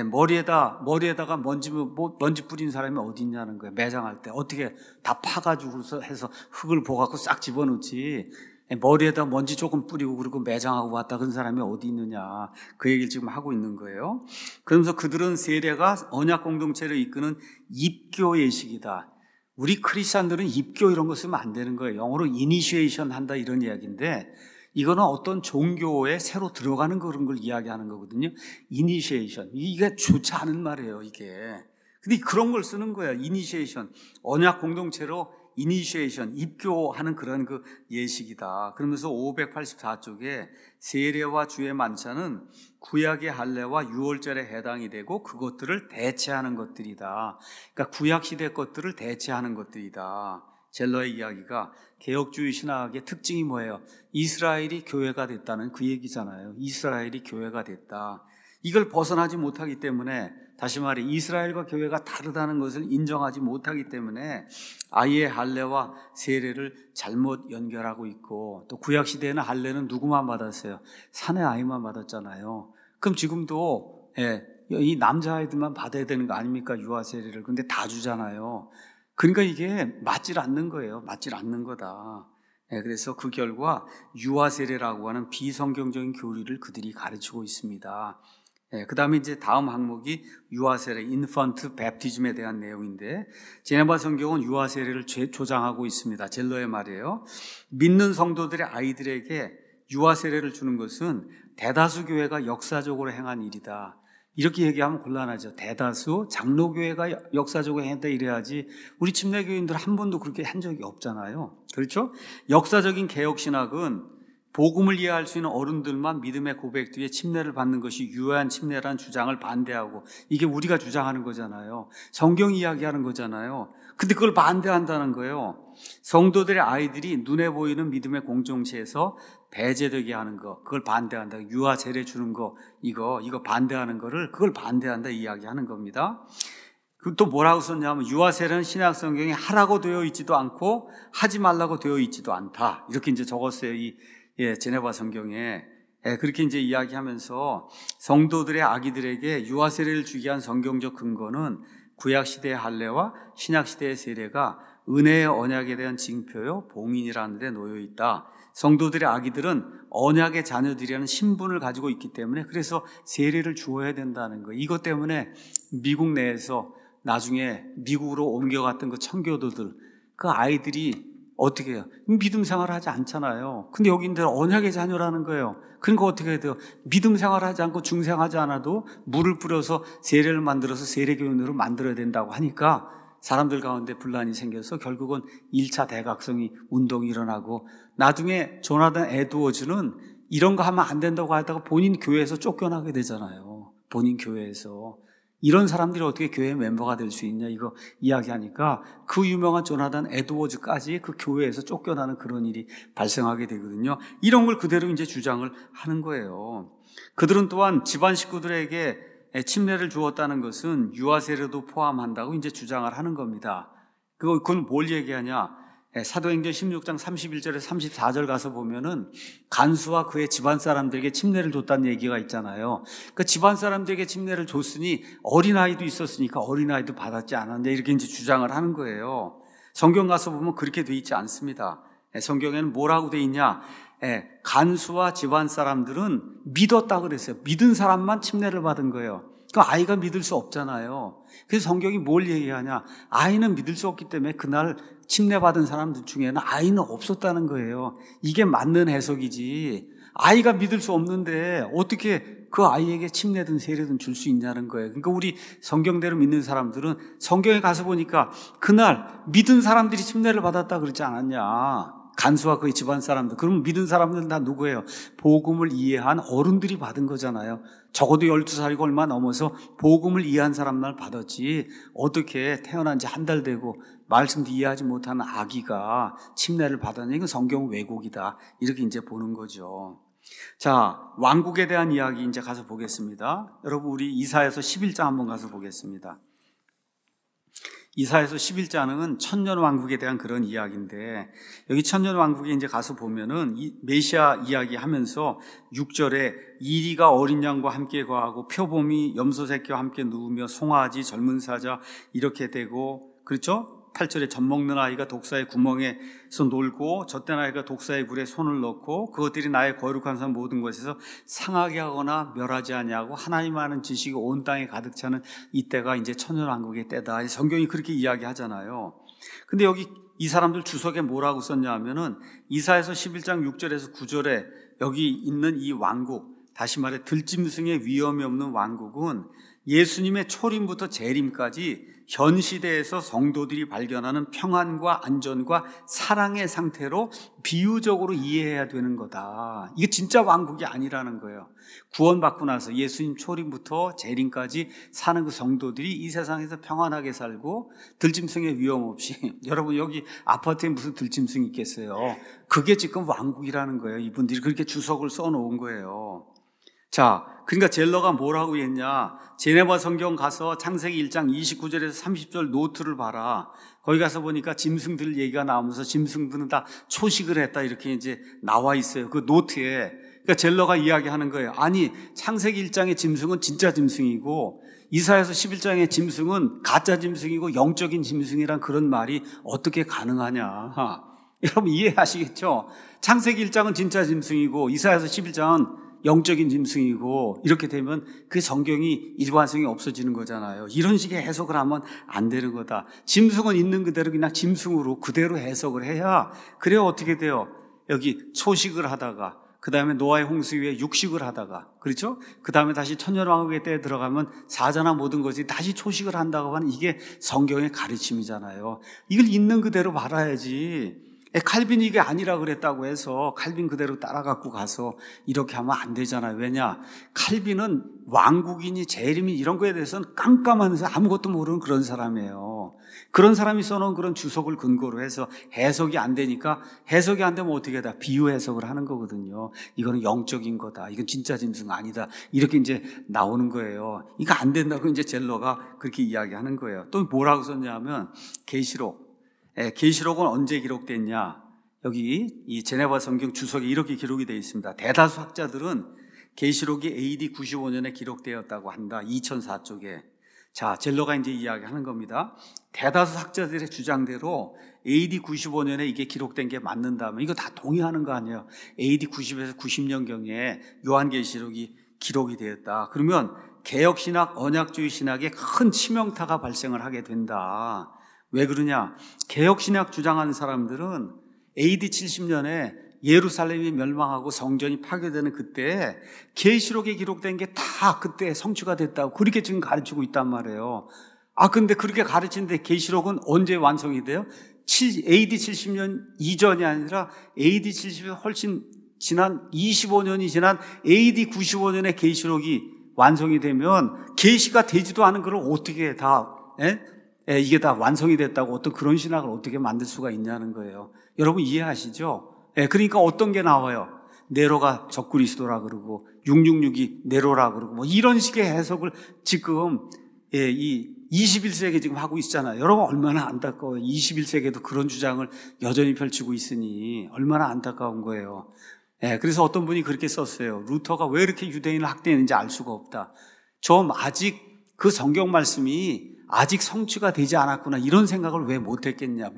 머리에다가 먼지 뿌린 사람이 어디 있냐는 거예요. 매장할 때 어떻게 다 파가지고서 해서 흙을 보갖고 싹 집어넣지. 머리에다 먼지 조금 뿌리고 그리고 매장하고 왔다 그런 사람이 어디 있느냐. 그 얘기를 지금 하고 있는 거예요. 그러면서 그들은 세례가 언약 공동체를 이끄는 입교 예식이다. 우리 크리스찬들은 입교 이런 거 쓰면 안 되는 거예요. 영어로 이니시에이션 한다 이런 이야기인데 이거는 어떤 종교에 새로 들어가는 그런 걸 이야기하는 거거든요. 이니시에이션. 이게 좋지 않은 말이에요, 이게. 근데 그런 걸 쓰는 거야. 이니시에이션. 언약 공동체로 이니시에이션, 입교하는 그런 그 예식이다. 그러면서 584쪽에 세례와 주의 만찬은 구약의 할례와 유월절에 해당이 되고 그것들을 대체하는 것들이다. 그러니까 구약 시대 것들을 대체하는 것들이다. 젤러의 이야기가 개혁주의 신학의 특징이 뭐예요? 이스라엘이 교회가 됐다는 그 얘기잖아요. 이스라엘이 교회가 됐다. 이걸 벗어나지 못하기 때문에 다시 말해 이스라엘과 교회가 다르다는 것을 인정하지 못하기 때문에 아예 할례와 세례를 잘못 연결하고 있고 또 구약시대에는 할례는 누구만 받았어요? 사내 아이만 받았잖아요. 그럼 지금도 이 남자아이들만 받아야 되는 거 아닙니까? 유아세례를. 근데 다 주잖아요. 그러니까 이게 맞질 않는 거예요. 맞질 않는 거다. 그래서 그 결과 유아세례라고 하는 비성경적인 교리를 그들이 가르치고 있습니다. 그 다음에 이제 다음 항목이 유아세례, 인펀트 베프티즘에 대한 내용인데 제네바 성경은 유아세례를 조장하고 있습니다. 젤러의 말이에요. 믿는 성도들의 아이들에게 유아세례를 주는 것은 대다수 교회가 역사적으로 행한 일이다. 이렇게 얘기하면 곤란하죠. 대다수 장로교회가 역사적으로 했다 이래야지 우리 침례교인들 한 번도 그렇게 한 적이 없잖아요. 그렇죠? 역사적인 개혁신학은 복음을 이해할 수 있는 어른들만 믿음의 고백 뒤에 침례를 받는 것이 유효한 침례라는 주장을 반대하고 이게 우리가 주장하는 거잖아요. 성경 이야기하는 거잖아요. 근데 그걸 반대한다는 거예요. 성도들의 아이들이 눈에 보이는 믿음의 공동체에서 배제되게 하는 거, 그걸 반대한다. 유아 세례 주는 거, 이거 반대하는 거를 그걸 반대한다 이야기하는 겁니다. 또 뭐라고 썼냐면 유아 세례는 신약 성경에 하라고 되어 있지도 않고 하지 말라고 되어 있지도 않다. 이렇게 이제 적었어요. 제네바 성경에. 그렇게 이제 이야기하면서 성도들의 아기들에게 유아 세례를 주게 한 성경적 근거는 구약 시대의 할례와 신약 시대의 세례가 은혜의 언약에 대한 징표요 봉인이라는 데 놓여 있다. 성도들의 아기들은 언약의 자녀들이라는 신분을 가지고 있기 때문에 그래서 세례를 주어야 된다는 거예요. 이것 때문에 미국 내에서 나중에 미국으로 옮겨갔던 그 청교도들 그 아이들이 어떻게 해요? 믿음 생활을 하지 않잖아요. 근데 여기인데 언약의 자녀라는 거예요. 그러니까 어떻게 해야 돼요? 믿음 생활을 하지 않고 중생하지 않아도 물을 뿌려서 세례를 만들어서 세례교인으로 만들어야 된다고 하니까 사람들 가운데 분란이 생겨서 결국은 1차 대각성이 운동이 일어나고 나중에 조나단 에드워즈는 이런 거 하면 안 된다고 하다가 본인 교회에서 쫓겨나게 되잖아요. 본인 교회에서. 이런 사람들이 어떻게 교회 멤버가 될 수 있냐 이거 이야기하니까 그 유명한 조나단 에드워즈까지 그 교회에서 쫓겨나는 그런 일이 발생하게 되거든요. 이런 걸 그대로 이제 주장을 하는 거예요. 그들은 또한 집안 식구들에게 침례를 주었다는 것은 유아 세례도 포함한다고 이제 주장을 하는 겁니다. 그건 뭘 얘기하냐? 사도행전 16장 31절에 34절 가서 보면은 간수와 그의 집안 사람들에게 침례를 줬다는 얘기가 있잖아요. 그 집안 사람들에게 침례를 줬으니 어린아이도 있었으니까 어린아이도 받았지 않았냐 이렇게 이제 주장을 하는 거예요. 성경 가서 보면 그렇게 돼 있지 않습니다. 성경에는 뭐라고 돼 있냐? 간수와 집안 사람들은 믿었다 그랬어요. 믿은 사람만 침례를 받은 거예요. 그 아이가 믿을 수 없잖아요. 그래서 성경이 뭘 얘기하냐? 아이는 믿을 수 없기 때문에 그날 침례받은 사람들 중에는 아이는 없었다는 거예요. 이게 맞는 해석이지. 아이가 믿을 수 없는데 어떻게 그 아이에게 침례든 세례든 줄 수 있냐는 거예요. 그러니까 우리 성경대로 믿는 사람들은 성경에 가서 보니까 그날 믿은 사람들이 침례를 받았다 그러지 않았냐. 간수와 그의 집안 사람들. 그러면 믿은 사람들은 다 누구예요? 복음을 이해한 어른들이 받은 거잖아요. 적어도 12살이고 얼마 넘어서 복음을 이해한 사람만 받았지, 어떻게 태어난 지 한 달 되고 말씀도 이해하지 못하는 아기가 침례를 받았냐. 이건 성경 왜곡이다. 이렇게 이제 보는 거죠. 자, 왕국에 대한 이야기 이제 가서 보겠습니다. 여러분, 우리 이사야서 11장 한번 가서 보겠습니다. 이사야서 11장은 천년 왕국에 대한 그런 이야기인데, 여기 천년 왕국에 이제 가서 보면은 이 메시아 이야기 하면서 6절에 이리가 어린 양과 함께 거하고 표범이 염소 새끼와 함께 누우며 송아지 젊은 사자 이렇게 되고, 그렇죠? 8절에 젖 먹는 아이가 독사의 구멍에서 놀고 젖된 아이가 독사의 굴에 손을 넣고 그것들이 나의 거룩한 산 모든 것에서 상하게 하거나 멸하지 아니하고 하나님 아는 지식이 온 땅에 가득 차는 이때가 이제 천년왕국의 때다. 성경이 그렇게 이야기하잖아요. 근데 여기 이 사람들 주석에 뭐라고 썼냐 하면은 이사야서 11장 6절에서 9절에 여기 있는 이 왕국, 다시 말해 들짐승의 위험이 없는 왕국은 예수님의 초림부터 재림까지 현 시대에서 성도들이 발견하는 평안과 안전과 사랑의 상태로 비유적으로 이해해야 되는 거다. 이게 진짜 왕국이 아니라는 거예요. 구원받고 나서 예수님 초림부터 재림까지 사는 그 성도들이 이 세상에서 평안하게 살고 들짐승의 위험 없이, 여러분 여기 아파트에 무슨 들짐승이 있겠어요? 그게 지금 왕국이라는 거예요. 이분들이 그렇게 주석을 써놓은 거예요. 자, 그러니까 젤러가 뭐라고 했냐? 제네바 성경 가서 창세기 1장 29절에서 30절 노트를 봐라. 거기 가서 보니까 짐승들 얘기가 나오면서 짐승들은 다 초식을 했다 이렇게 이제 나와 있어요. 그 노트에. 그러니까 젤러가 이야기하는 거예요. 아니, 창세기 1장의 짐승은 진짜 짐승이고 이사야서 11장의 짐승은 가짜 짐승이고 영적인 짐승이란 그런 말이 어떻게 가능하냐? 여러분 이해하시겠죠? 창세기 1장은 진짜 짐승이고 이사야서 11장은 영적인 짐승이고, 이렇게 되면 그 성경이 일관성이 없어지는 거잖아요. 이런 식의 해석을 하면 안 되는 거다. 짐승은 있는 그대로 그냥 짐승으로 그대로 해석을 해야, 그래야 어떻게 돼요? 여기 초식을 하다가, 그 다음에 노아의 홍수 위에 육식을 하다가, 그렇죠? 그 다음에 다시 천년왕국의 때에 들어가면 사자나 모든 것이 다시 초식을 한다고 하는 이게 성경의 가르침이잖아요. 이걸 있는 그대로 말아야지. 칼빈이 이게 아니라 그랬다고 해서 칼빈 그대로 따라갖고 가서 이렇게 하면 안 되잖아요. 왜냐? 칼빈은 왕국이니 재림이 이런 거에 대해서는 깜깜하면서 아무것도 모르는 그런 사람이에요. 그런 사람이 써놓은 그런 주석을 근거로 해서 해석이 안 되니까, 해석이 안 되면 어떻게 다 비유 해석을 하는 거거든요. 이거는 영적인 거다. 이건 진짜 짐승 아니다. 이렇게 이제 나오는 거예요. 이거 안 된다고 이제 젤러가 그렇게 이야기하는 거예요. 또 뭐라고 썼냐면 계시록. 계시록은 언제 기록됐냐? 여기 이 제네바 성경 주석에 이렇게 기록이 되어 있습니다. 대다수 학자들은 계시록이 AD 95년에 기록되었다고 한다. 2004쪽에. 자, 젤러가 이제 이야기하는 겁니다. 대다수 학자들의 주장대로 AD 95년에 이게 기록된 게 맞는다면 이거 다 동의하는 거 아니에요? AD 90에서 90년경에 요한계시록이 기록이 되었다. 그러면 개혁신학, 언약주의 신학에 큰 치명타가 발생을 하게 된다. 왜 그러냐? 개혁신학 주장하는 사람들은 AD 70년에 예루살렘이 멸망하고 성전이 파괴되는 그때 계시록에 기록된 게 다 그때 성취가 됐다고 그렇게 지금 가르치고 있단 말이에요. 근데 그렇게 가르치는데 계시록은 언제 완성이 돼요? AD 70년 이전이 아니라 AD 70년 훨씬 지난 25년이 지난 AD 95년에 계시록이 완성이 되면 계시가 되지도 않은 걸 어떻게 다 이게 다 완성이 됐다고 어떤 그런 신학을 어떻게 만들 수가 있냐는 거예요. 여러분 이해하시죠? 그러니까 어떤 게 나와요? 네로가 적그리스도라 그러고 666이 네로라 그러고 뭐 이런 식의 해석을 지금 이 21세기 지금 하고 있잖아요. 여러분 얼마나 안타까워요. 21세기에도 그런 주장을 여전히 펼치고 있으니 얼마나 안타까운 거예요. 그래서 어떤 분이 그렇게 썼어요. 루터가 왜 이렇게 유대인을 학대했는지 알 수가 없다. 좀 아직 그 성경 말씀이 아직 성취가 되지 않았구나 이런 생각을 왜 못했냐.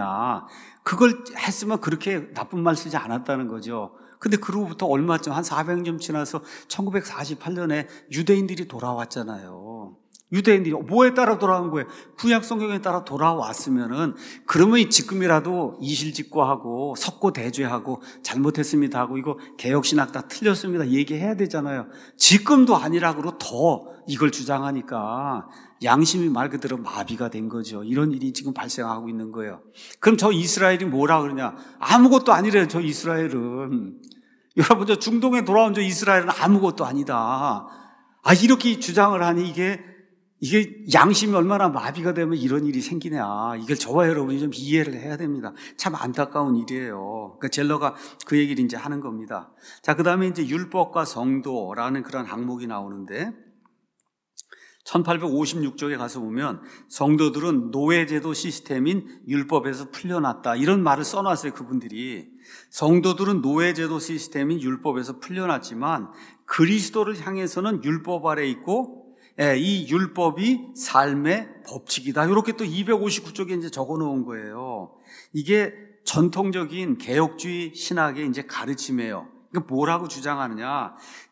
그걸 했으면 그렇게 나쁜 말 쓰지 않았다는 거죠. 근데 그로부터 얼마쯤 한 400년 지나서 1948년에 유대인들이 돌아왔잖아요. 유대인들이 뭐에 따라 돌아온 거예요? 구약 성경에 따라 돌아왔으면은 그러면 지금이라도 이실직고하고 석고대죄하고 잘못했습니다 하고 이거 개혁신학 다 틀렸습니다 얘기해야 되잖아요. 지금도 아니라고 더 이걸 주장하니까 양심이 말 그대로 마비가 된 거죠. 이런 일이 지금 발생하고 있는 거예요. 그럼 저 이스라엘이 뭐라 그러냐? 아무것도 아니래요. 저 이스라엘은. 여러분, 저 중동에 돌아온 저 이스라엘은 아무것도 아니다. 이렇게 주장을 하니 이게 양심이 얼마나 마비가 되면 이런 일이 생기냐. 이걸 저와 여러분이 좀 이해를 해야 됩니다. 참 안타까운 일이에요. 그러니까 젤러가 그 얘기를 이제 하는 겁니다. 자, 그 다음에 이제 율법과 성도라는 그런 항목이 나오는데 1856쪽에 가서 보면 성도들은 노예제도 시스템인 율법에서 풀려났다. 이런 말을 써놨어요, 그분들이. 성도들은 노예제도 시스템인 율법에서 풀려났지만 그리스도를 향해서는 율법 아래 있고 이 율법이 삶의 법칙이다. 이렇게 또 259쪽에 이제 적어 놓은 거예요. 이게 전통적인 개혁주의 신학의 이제 가르침이에요. 그러니까 뭐라고 주장하느냐?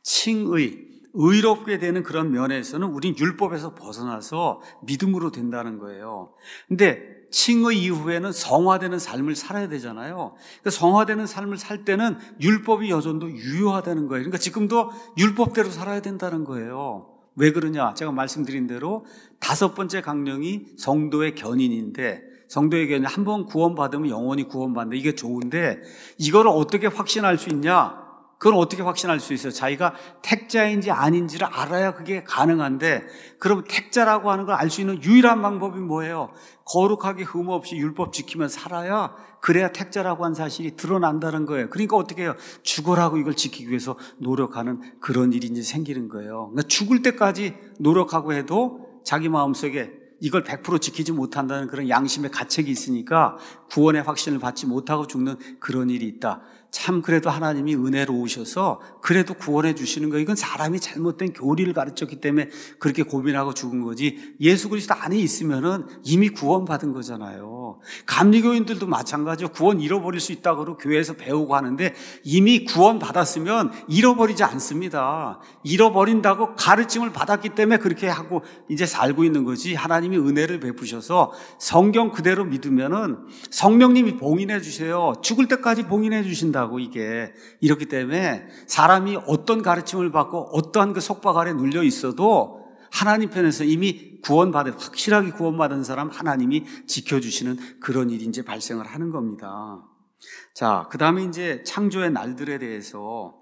의롭게 되는 그런 면에서는 우린 율법에서 벗어나서 믿음으로 된다는 거예요. 근데 칭의 이후에는 성화되는 삶을 살아야 되잖아요. 그러니까 성화되는 삶을 살 때는 율법이 여전도 유효하다는 거예요. 그러니까 지금도 율법대로 살아야 된다는 거예요. 왜 그러냐? 제가 말씀드린 대로 5번째 강령이 성도의 견인인데 성도의 견인 한 번 구원받으면 영원히 구원받는다. 이게 좋은데 이걸 어떻게 확신할 수 있냐? 그건 어떻게 확신할 수 있어요? 자기가 택자인지 아닌지를 알아야 그게 가능한데 그럼 택자라고 하는 걸 알 수 있는 유일한 방법이 뭐예요? 거룩하게 흠 없이 율법 지키면 살아야 그래야 택자라고 한 사실이 드러난다는 거예요. 그러니까 어떻게 해요? 죽어라고 이걸 지키기 위해서 노력하는 그런 일이 이제 생기는 거예요. 그러니까 죽을 때까지 노력하고 해도 자기 마음속에 이걸 100% 지키지 못한다는 그런 양심의 가책이 있으니까 구원의 확신을 받지 못하고 죽는 그런 일이 있다. 참 그래도 하나님이 은혜로우셔서 그래도 구원해 주시는 거예요. 이건 사람이 잘못된 교리를 가르쳤기 때문에 그렇게 고민하고 죽은 거지 예수 그리스도 안에 있으면은 이미 구원받은 거잖아요. 감리교인들도 마찬가지로 구원 잃어버릴 수 있다고 그러고 교회에서 배우고 하는데 이미 구원받았으면 잃어버리지 않습니다. 잃어버린다고 가르침을 받았기 때문에 그렇게 하고 이제 살고 있는 거지 하나님이 은혜를 베푸셔서 성경 그대로 믿으면은 성령님이 봉인해 주세요. 죽을 때까지 봉인해 주신다고. 이게 이렇기 때문에 사람이 어떤 가르침을 받고 어떠한 그 속박 아래 눌려 있어도 하나님 편에서 이미 확실하게 구원받은 사람 하나님이 지켜주시는 그런 일이 이제 발생을 하는 겁니다. 자, 그 다음에 이제 창조의 날들에 대해서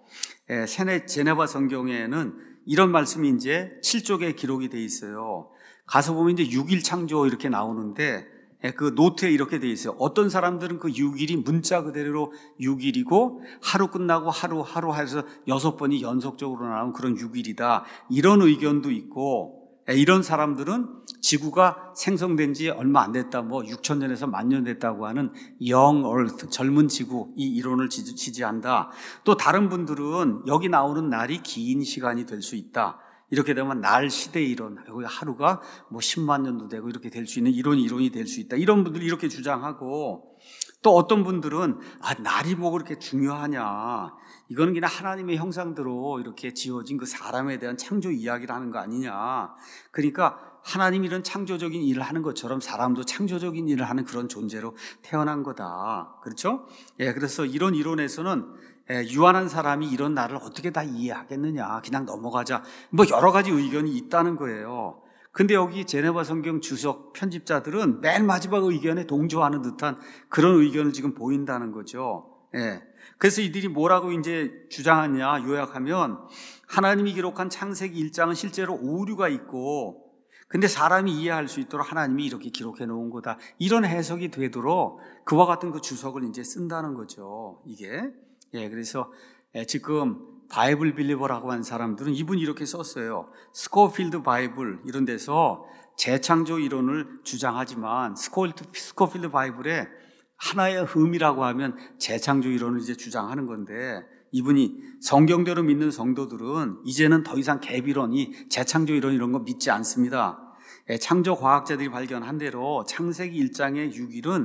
제네바 성경에는 이런 말씀이 이제 7쪽에 기록이 돼 있어요. 가서 보면 이제 6일 창조 이렇게 나오는데 그 노트에 이렇게 돼 있어요. 어떤 사람들은 그 6일이 문자 그대로 6일이고 하루 끝나고 하루 해서 6번이 연속적으로 나오는 그런 6일이다. 이런 의견도 있고 이런 사람들은 지구가 생성된 지 얼마 안 됐다. 6,000년에서 10,000년 됐다고 하는 Young Earth, 젊은 지구 이 이론을 지지한다. 또 다른 분들은 여기 나오는 날이 긴 시간이 될 수 있다. 이렇게 되면 날 시대 이론, 하루가 10만 년도 되고 이렇게 될 수 있는 이론이 될 수 있다. 이런 분들이 이렇게 주장하고 또 어떤 분들은 날이 뭐 그렇게 중요하냐. 이거는 그냥 하나님의 형상대로 이렇게 지어진 그 사람에 대한 창조 이야기를 하는 거 아니냐. 그러니까 하나님이 이런 창조적인 일을 하는 것처럼 사람도 창조적인 일을 하는 그런 존재로 태어난 거다. 그렇죠? 그래서 이런 이론에서는 유한한 사람이 이런 날을 어떻게 다 이해하겠느냐. 그냥 넘어가자. 여러 가지 의견이 있다는 거예요. 근데 여기 제네바 성경 주석 편집자들은 맨 마지막 의견에 동조하는 듯한 그런 의견을 지금 보인다는 거죠. 그래서 이들이 뭐라고 이제 주장하냐 요약하면 하나님이 기록한 창세기 1장은 실제로 오류가 있고 근데 사람이 이해할 수 있도록 하나님이 이렇게 기록해 놓은 거다. 이런 해석이 되도록 그와 같은 그 주석을 이제 쓴다는 거죠. 이게. 그래서 지금 바이블 빌리버라고 하는 사람들은 이분이 이렇게 썼어요. 스코필드 바이블 이런 데서 재창조 이론을 주장하지만 스코필드 바이블에 하나의 흠이라고 하면 재창조 이론을 이제 주장하는 건데 이분이 성경대로 믿는 성도들은 이제는 더 이상 개비론이 재창조 이론 이런 거 믿지 않습니다. 창조 과학자들이 발견한 대로 창세기 1장의 6일은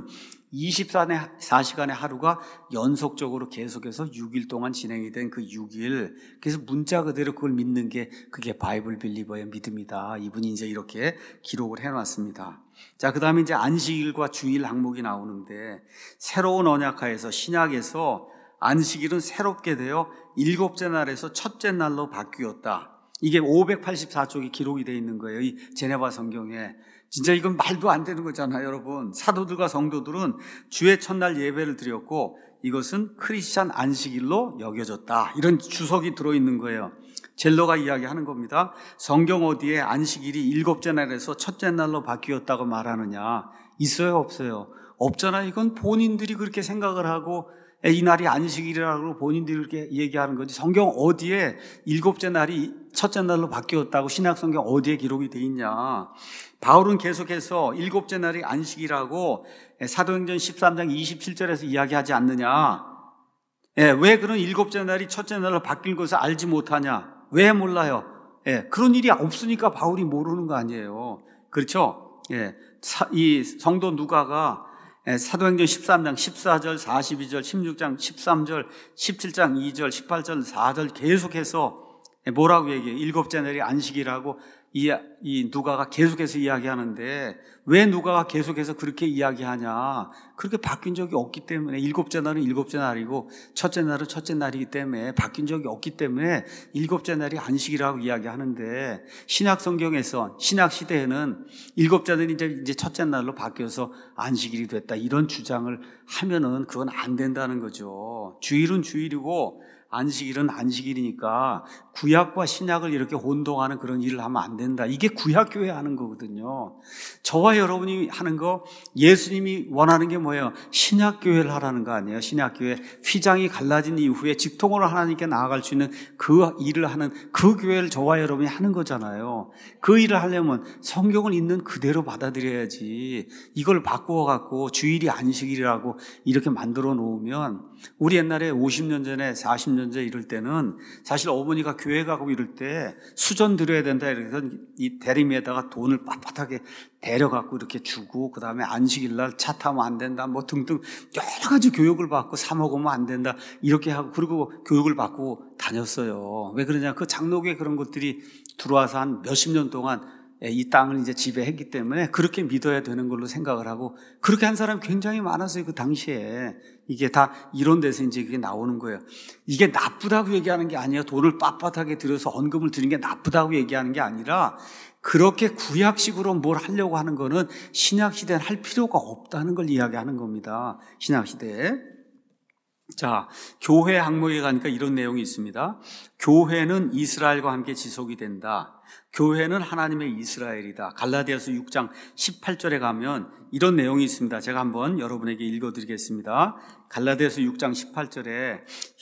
24시간의 하루가 연속적으로 계속해서 6일 동안 진행이 된 그 6일. 그래서 문자 그대로 그걸 믿는 게 그게 바이블 빌리버의 믿음이다. 이분이 이제 이렇게 기록을 해놨습니다. 자, 그 다음에 이제 안식일과 주일 항목이 나오는데, 새로운 언약하에서 신약에서 안식일은 새롭게 되어 7째 날에서 첫째 날로 바뀌었다. 이게 584쪽이 기록이 되어 있는 거예요. 이 제네바 성경에. 진짜 이건 말도 안 되는 거잖아요, 여러분. 사도들과 성도들은 주의 첫날 예배를 드렸고 이것은 크리스찬 안식일로 여겨졌다. 이런 주석이 들어있는 거예요. 젤러가 이야기하는 겁니다. 성경 어디에 안식일이 7째 날에서 첫째 날로 바뀌었다고 말하느냐? 있어요, 없어요? 없잖아요. 이건 본인들이 그렇게 생각을 하고 이 날이 안식일이라고 본인들이 그렇게 얘기하는 거지. 성경 어디에 7째 날이 첫째 날로 바뀌었다고 신약 성경 어디에 기록이 돼 있냐? 바울은 계속해서 7째 날이 안식이라고 사도행전 13장 27절에서 이야기하지 않느냐? 왜 그런 7째 날이 첫째 날로 바뀐 것을 알지 못하냐? 왜 몰라요? 그런 일이 없으니까 바울이 모르는 거 아니에요. 그렇죠? 이 성도 누가가 사도행전 13장 14절, 42절, 16장 13절, 17장 2절, 18절 4절 계속해서 뭐라고 얘기해요? 7째 날이 안식이라고 이 누가가 계속해서 이야기하는데, 왜 누가가 계속해서 그렇게 이야기하냐? 그렇게 바뀐 적이 없기 때문에. 7째 날은 7째 날이고 첫째 날은 첫째 날이기 때문에, 바뀐 적이 없기 때문에 7째 날이 안식이라고 이야기하는데, 신약 성경에서 신약 시대에는 7째 날이 이제 첫째 날로 바뀌어서 안식일이 됐다, 이런 주장을 하면은 그건 안 된다는 거죠. 주일은 주일이고 안식일은 안식일이니까 구약과 신약을 이렇게 혼동하는 그런 일을 하면 안 된다. 이게 구약교회 하는 거거든요. 저와 여러분이 하는 거, 예수님이 원하는 게 뭐예요? 신약교회를 하라는 거 아니에요? 신약교회. 휘장이 갈라진 이후에 직통으로 하나님께 나아갈 수 있는 그 일을 하는 그 교회를 저와 여러분이 하는 거잖아요. 그 일을 하려면 성경을 있는 그대로 받아들여야지. 이걸 바꾸어갖고 주일이 안식일이라고 이렇게 만들어 놓으면, 우리 옛날에 50년 전에 40년 전에 이럴 때는 사실 어머니가 교회 가고 이럴 때 수전 드려야 된다 이래서 이 대리미에다가 돈을 빳빳하게 데려갖고 이렇게 주고, 그 다음에 안식일날 차 타면 안 된다 뭐 등등 여러 가지 교육을 받고, 사 먹으면 안 된다 이렇게 하고, 그리고 교육을 받고 다녔어요. 왜 그러냐? 그 장로교에 그런 것들이 들어와서 한 몇십 년 동안 이 땅을 이제 지배했기 때문에 그렇게 믿어야 되는 걸로 생각을 하고, 그렇게 한 사람이 굉장히 많았어요. 그 당시에. 이게 다 이런 데서 이제 그게 나오는 거예요. 이게 나쁘다고 얘기하는 게 아니에요. 돈을 빳빳하게 들여서 헌금을 드리는 게 나쁘다고 얘기하는 게 아니라, 그렇게 구약식으로 뭘 하려고 하는 거는 신약시대는 할 필요가 없다는 걸 이야기하는 겁니다. 신약시대에. 자, 교회 항목에 가니까 이런 내용이 있습니다. 교회는 이스라엘과 함께 지속이 된다. 교회는 하나님의 이스라엘이다. 갈라디아서 6장 18절에 가면 이런 내용이 있습니다. 제가 한번 여러분에게 읽어드리겠습니다. 갈라디아서 6장 18절에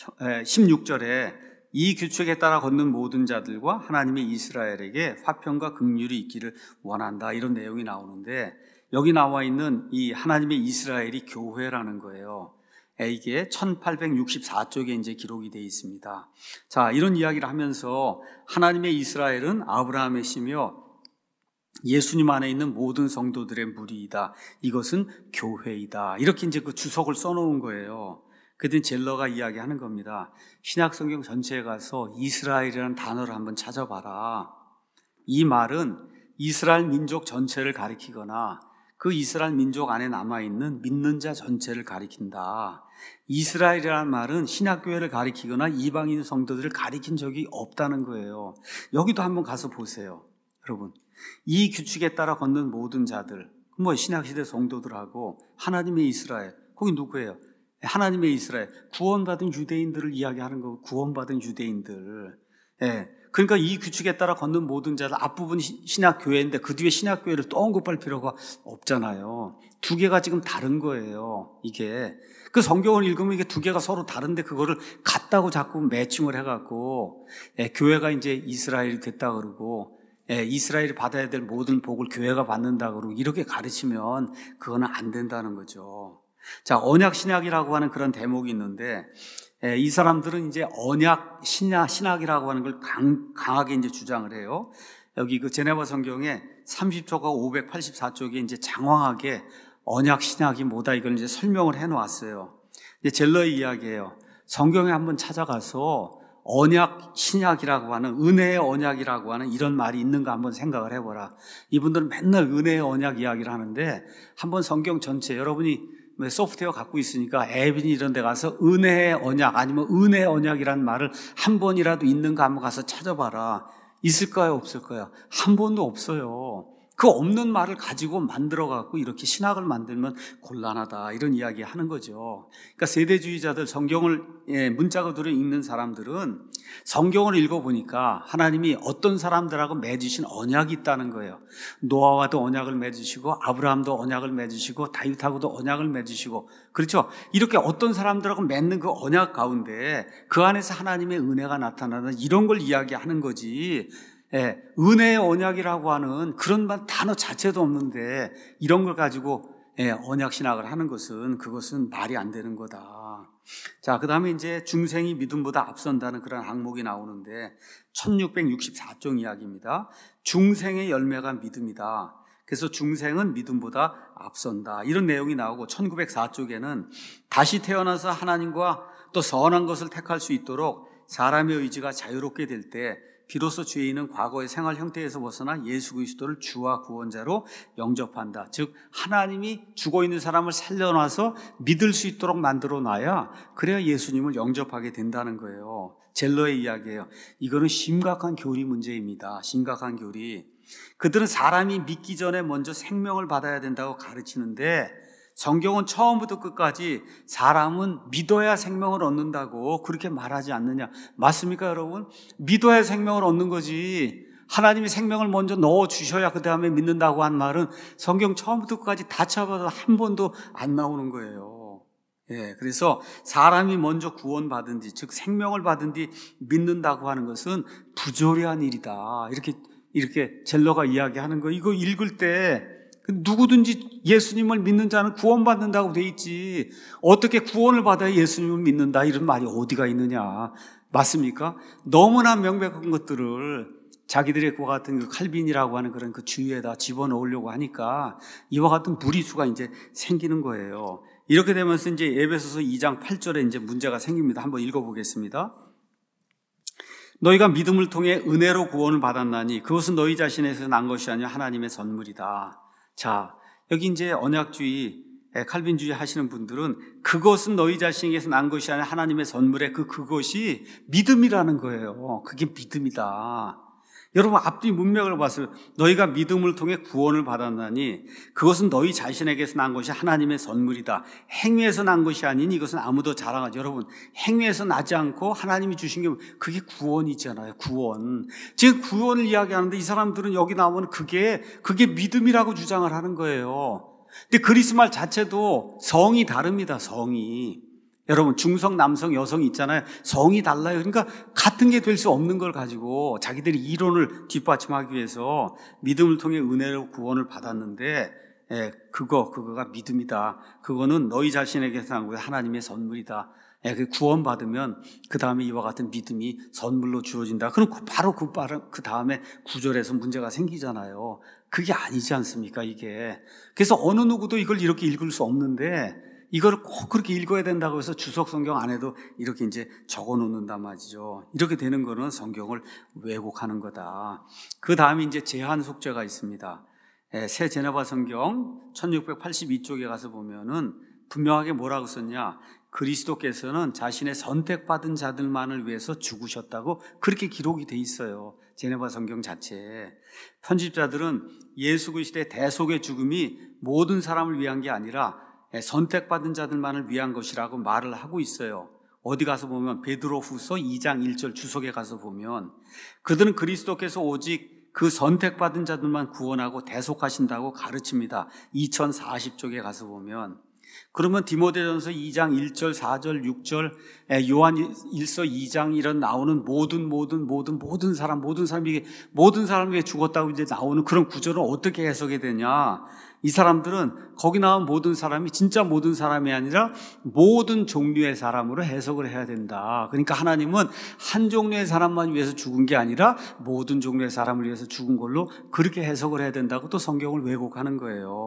16절에 이 규칙에 따라 걷는 모든 자들과 하나님의 이스라엘에게 화평과 긍휼이 있기를 원한다, 이런 내용이 나오는데, 여기 나와 있는 이 하나님의 이스라엘이 교회라는 거예요. 이게 1864쪽에 이제 기록이 되어 있습니다. 자, 이런 이야기를 하면서 하나님의 이스라엘은 아브라함의 씨며 예수님 안에 있는 모든 성도들의 무리이다. 이것은 교회이다. 이렇게 이제 그 주석을 써놓은 거예요. 그때 젤러가 이야기하는 겁니다. 신약 성경 전체에 가서 이스라엘이라는 단어를 한번 찾아봐라. 이 말은 이스라엘 민족 전체를 가리키거나 그 이스라엘 민족 안에 남아있는 믿는 자 전체를 가리킨다. 이스라엘이라는 말은 신약교회를 가리키거나 이방인 성도들을 가리킨 적이 없다는 거예요. 여기도 한번 가서 보세요. 여러분, 이 규칙에 따라 걷는 모든 자들, 신약시대 성도들하고 하나님의 이스라엘, 거기 누구예요? 하나님의 이스라엘, 구원받은 유대인들을 이야기하는 거고, 구원받은 유대인들. 그러니까 이 규칙에 따라 걷는 모든 자들, 앞부분이 신약교회인데 그 뒤에 신약교회를 또 언급할 필요가 없잖아요. 두 개가 지금 다른 거예요, 이게. 그 성경을 읽으면 이게 두 개가 서로 다른데 그거를 같다고 자꾸 매칭을 해갖고, 교회가 이제 이스라엘이 됐다 그러고, 이스라엘이 받아야 될 모든 복을 교회가 받는다 그러고, 이렇게 가르치면 그거는 안 된다는 거죠. 자, 언약 신약이라고 하는 그런 대목이 있는데, 이 사람들은 이제 언약 신학이라고 하는 걸 강하게 이제 주장을 해요. 여기 그 제네바 성경에 30쪽과 584쪽에 이제 장황하게 언약 신약이 뭐다 이걸 이제 설명을 해 놓았어요. 이제 젤러의 이야기예요. 성경에 한번 찾아가서 언약 신약이라고 하는, 은혜의 언약이라고 하는 이런 말이 있는가 한번 생각을 해보라. 이분들은 맨날 은혜의 언약 이야기를 하는데 한번 성경 전체, 여러분이 소프트웨어 갖고 있으니까 앱이니 이런 데 가서 은혜의 언약 아니면 은혜의 언약이라는 말을 한 번이라도 있는가 한번 가서 찾아봐라. 있을까요? 없을까요? 한 번도 없어요. 그 없는 말을 가지고 만들어갖고 이렇게 신학을 만들면 곤란하다, 이런 이야기 하는 거죠. 그러니까 세대주의자들, 성경을 문자그대로 읽는 사람들은 성경을 읽어보니까 하나님이 어떤 사람들하고 맺으신 언약이 있다는 거예요. 노아와도 언약을 맺으시고 아브라함도 언약을 맺으시고 다윗하고도 언약을 맺으시고, 그렇죠? 이렇게 어떤 사람들하고 맺는 그 언약 가운데 그 안에서 하나님의 은혜가 나타나는 이런 걸 이야기하는 거지, 은혜의 언약이라고 하는 그런 단어 자체도 없는데 이런 걸 가지고 언약 신학을 하는 것은, 그것은 말이 안 되는 거다. 자, 그 다음에 이제 중생이 믿음보다 앞선다는 그런 항목이 나오는데 1664쪽 이야기입니다. 중생의 열매가 믿음이다. 그래서 중생은 믿음보다 앞선다, 이런 내용이 나오고, 1904쪽에는 다시 태어나서 하나님과 또 선한 것을 택할 수 있도록 사람의 의지가 자유롭게 될 때 비로소 죄인은 과거의 생활 형태에서 벗어나 예수 그리스도를 주와 구원자로 영접한다. 즉 하나님이 죽어있는 사람을 살려놔서 믿을 수 있도록 만들어 놔야, 그래야 예수님을 영접하게 된다는 거예요. 젤러의 이야기예요. 이거는 심각한 교리 문제입니다. 심각한 교리. 그들은 사람이 믿기 전에 먼저 생명을 받아야 된다고 가르치는데 성경은 처음부터 끝까지 사람은 믿어야 생명을 얻는다고 그렇게 말하지 않느냐. 맞습니까, 여러분? 믿어야 생명을 얻는 거지. 하나님이 생명을 먼저 넣어주셔야 그 다음에 믿는다고 한 말은 성경 처음부터 끝까지 다 쳐봐도 한 번도 안 나오는 거예요. 그래서 사람이 먼저 구원받은 뒤, 즉 생명을 받은 뒤 믿는다고 하는 것은 부조리한 일이다. 이렇게 젤러가 이야기하는 거. 이거 읽을 때 누구든지 예수님을 믿는 자는 구원받는다고 돼 있지, 어떻게 구원을 받아야 예수님을 믿는다 이런 말이 어디가 있느냐. 맞습니까? 너무나 명백한 것들을 자기들의 그와 같은 그 칼빈이라고 하는 그런 그 주위에다 집어넣으려고 하니까 이와 같은 무리수가 이제 생기는 거예요. 이렇게 되면서 이제 에베소서 2장 8절에 이제 문제가 생깁니다. 한번 읽어보겠습니다. 너희가 믿음을 통해 은혜로 구원을 받았나니 그것은 너희 자신에서 난 것이 아니라 하나님의 선물이다. 자, 여기 이제 언약주의, 칼빈주의 하시는 분들은 그것은 너희 자신에게서 난 것이 아니라 하나님의 선물에 그것이 믿음이라는 거예요. 그게 믿음이다. 여러분 앞뒤 문맥을 봤어요. 너희가 믿음을 통해 구원을 받았나니 그것은 너희 자신에게서 난 것이 하나님의 선물이다. 행위에서 난 것이 아니니 이것은 아무도 자랑하지. 여러분 행위에서 나지 않고 하나님이 주신 게 그게 구원이잖아요. 구원. 지금 구원을 이야기하는데 이 사람들은 여기 나오면 그게 믿음이라고 주장을 하는 거예요. 근데 그리스 말 자체도 성이 다릅니다. 성이. 여러분 중성, 남성, 여성이 있잖아요. 성이 달라요. 그러니까 같은 게 될 수 없는 걸 가지고 자기들이 이론을 뒷받침하기 위해서 믿음을 통해 은혜로 구원을 받았는데 그거가 믿음이다. 그거는 너희 자신에게서 난 거야. 하나님의 선물이다. 그 구원받으면 그 다음에 이와 같은 믿음이 선물로 주어진다. 그럼 바로 그 다음에 구절에서 문제가 생기잖아요. 그게 아니지 않습니까, 이게. 그래서 어느 누구도 이걸 이렇게 읽을 수 없는데 이걸 꼭 그렇게 읽어야 된다고 해서 주석 성경 안에도 이렇게 이제 적어 놓는단 말이죠. 이렇게 되는 거는 성경을 왜곡하는 거다. 그 다음에 이제 제한 속죄가 있습니다. 새 제네바 성경 1682쪽에 가서 보면은 분명하게 뭐라고 썼냐. 그리스도께서는 자신의 선택받은 자들만을 위해서 죽으셨다고 그렇게 기록이 돼 있어요. 제네바 성경 자체에. 편집자들은 예수 그리스도의 대속의 죽음이 모든 사람을 위한 게 아니라 선택받은 자들만을 위한 것이라고 말을 하고 있어요. 어디 가서 보면 베드로후서 2장 1절 주석에 가서 보면 그들은 그리스도께서 오직 그 선택받은 자들만 구원하고 대속하신다고 가르칩니다. 2040쪽에 가서 보면. 그러면 디모데전서 2장 1절, 4절, 6절, 요한 1서 2장 이런 나오는 모든 사람이 왜 죽었다고 이제 나오는 그런 구절은 어떻게 해석이 되냐? 이 사람들은 거기 나온 모든 사람이 진짜 모든 사람이 아니라 모든 종류의 사람으로 해석을 해야 된다. 그러니까 하나님은 한 종류의 사람만 위해서 죽은 게 아니라 모든 종류의 사람을 위해서 죽은 걸로 그렇게 해석을 해야 된다고 또 성경을 왜곡하는 거예요.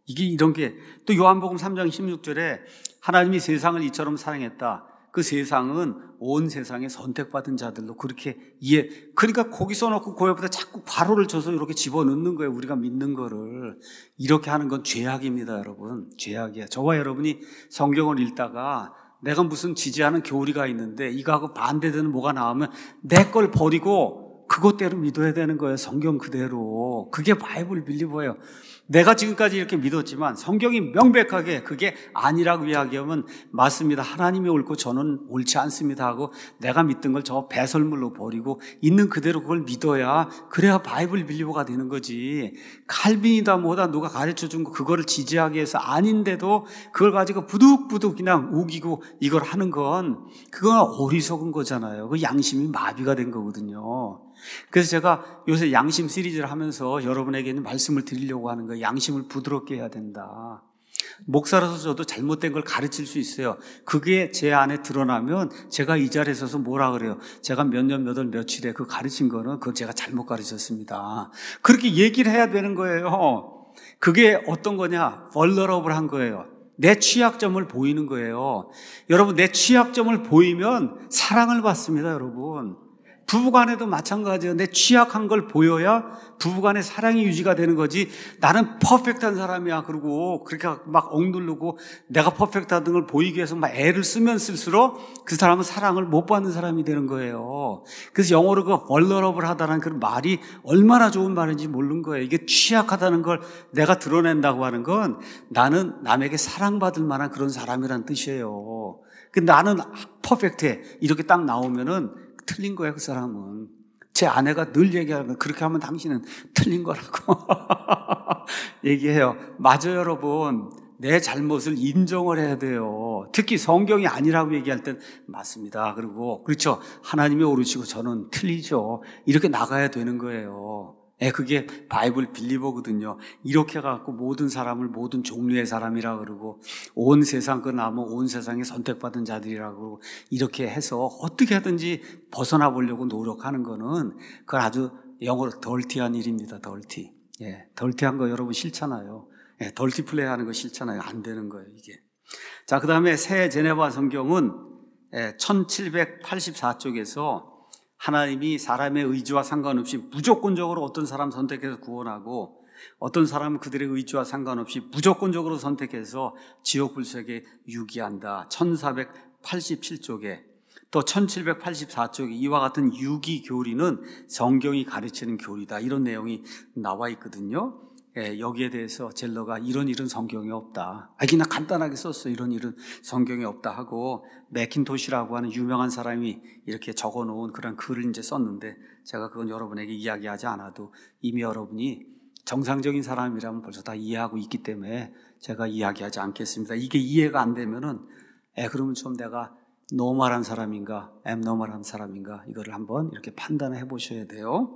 이게 이런 게 또 요한복음 3장 16절에 하나님이 세상을 이처럼 사랑했다. 그 세상은 온 세상에 선택받은 자들로 그렇게 그러니까 거기 써놓고 그 옆에다 자꾸 괄호를 쳐서 이렇게 집어넣는 거예요. 우리가 믿는 거를. 이렇게 하는 건 죄악입니다, 여러분. 죄악이야. 저와 여러분이 성경을 읽다가 내가 무슨 지지하는 교리가 있는데 이거하고 반대되는 뭐가 나오면 내 걸 버리고 그것대로 믿어야 되는 거예요. 성경 그대로. 그게 바이블 빌리버예요. 내가 지금까지 이렇게 믿었지만 성경이 명백하게 그게 아니라고 이야기하면 맞습니다. 하나님이 옳고 저는 옳지 않습니다 하고 내가 믿던 걸 저 배설물로 버리고 있는 그대로 그걸 믿어야 그래야 바이블 빌리버가 되는 거지. 칼빈이다 뭐다 누가 가르쳐준 거 그거를 지지하기 위해서 아닌데도 그걸 가지고 부득부득 그냥 우기고 이걸 하는 건 그건 어리석은 거잖아요. 그 양심이 마비가 된 거거든요. 그래서 제가 요새 양심 시리즈를 하면서 여러분에게는 말씀을 드리려고 하는 거예요. 양심을 부드럽게 해야 된다. 목사라서 저도 잘못된 걸 가르칠 수 있어요. 그게 제 안에 드러나면 제가 이 자리에 서서 뭐라 그래요? 제가 몇 년, 몇 월, 며칠에 그 가르친 거는 그건 제가 잘못 가르쳤습니다. 그렇게 얘기를 해야 되는 거예요. 그게 어떤 거냐? vulnerable한 거예요. 내 취약점을 보이는 거예요. 여러분, 내 취약점을 보이면 사랑을 받습니다, 여러분. 부부간에도 마찬가지예요. 내 취약한 걸 보여야 부부간의 사랑이 유지가 되는 거지. 나는 퍼펙트한 사람이야. 그러고 그렇게 막 억누르고 내가 퍼펙트한 걸 보이기 위해서 막 애를 쓰면 쓸수록 그 사람은 사랑을 못 받는 사람이 되는 거예요. 그래서 영어로 그 vulnerable 하다는 그 말이 얼마나 좋은 말인지 모르는 거예요. 이게 취약하다는 걸 내가 드러낸다고 하는 건 나는 남에게 사랑받을 만한 그런 사람이란 뜻이에요. 근데 나는 퍼펙트해. 이렇게 딱 나오면은 틀린 거예요, 그 사람은. 제 아내가 늘 얘기하는 거 그렇게 하면 당신은 틀린 거라고 얘기해요. 맞아요, 여러분. 내 잘못을 인정을 해야 돼요. 특히 성경이 아니라고 얘기할 땐 맞습니다. 그리고 그렇죠. 하나님이 옳으시고 저는 틀리죠. 이렇게 나가야 되는 거예요. 그게 바이블 빌리버거든요. 이렇게 해갖고 모든 사람을 모든 종류의 사람이라 그러고 온 세상 그 남은 온 세상에 선택받은 자들이라고 그러고 이렇게 해서 어떻게 하든지 벗어나 보려고 노력하는 거는 그건 아주 영어로 덜티한 일입니다. 덜티. 덜티한 거 여러분 싫잖아요. 덜티 플레이 하는 거 싫잖아요. 안 되는 거예요, 이게. 자, 그 다음에 새 제네바 성경은 1784쪽에서 하나님이 사람의 의지와 상관없이 무조건적으로 어떤 사람 선택해서 구원하고 어떤 사람은 그들의 의지와 상관없이 무조건적으로 선택해서 지옥 불색에 유기한다. 1487쪽에 또 1784쪽에 이와 같은 유기 교리는 성경이 가르치는 교리다. 이런 내용이 나와 있거든요. 여기에 대해서 젤러가 이런 성경이 없다. 그냥 간단하게 썼어. 이런 성경이 없다 하고 매킨토시라고 하는 유명한 사람이 이렇게 적어놓은 그런 글을 이제 썼는데 제가 그건 여러분에게 이야기하지 않아도 이미 여러분이 정상적인 사람이라면 벌써 다 이해하고 있기 때문에 제가 이야기하지 않겠습니다. 이게 이해가 안 되면은 그러면 좀 내가 노멀한 사람인가, 앱노멀한 사람인가 이거를 한번 이렇게 판단해 보셔야 돼요.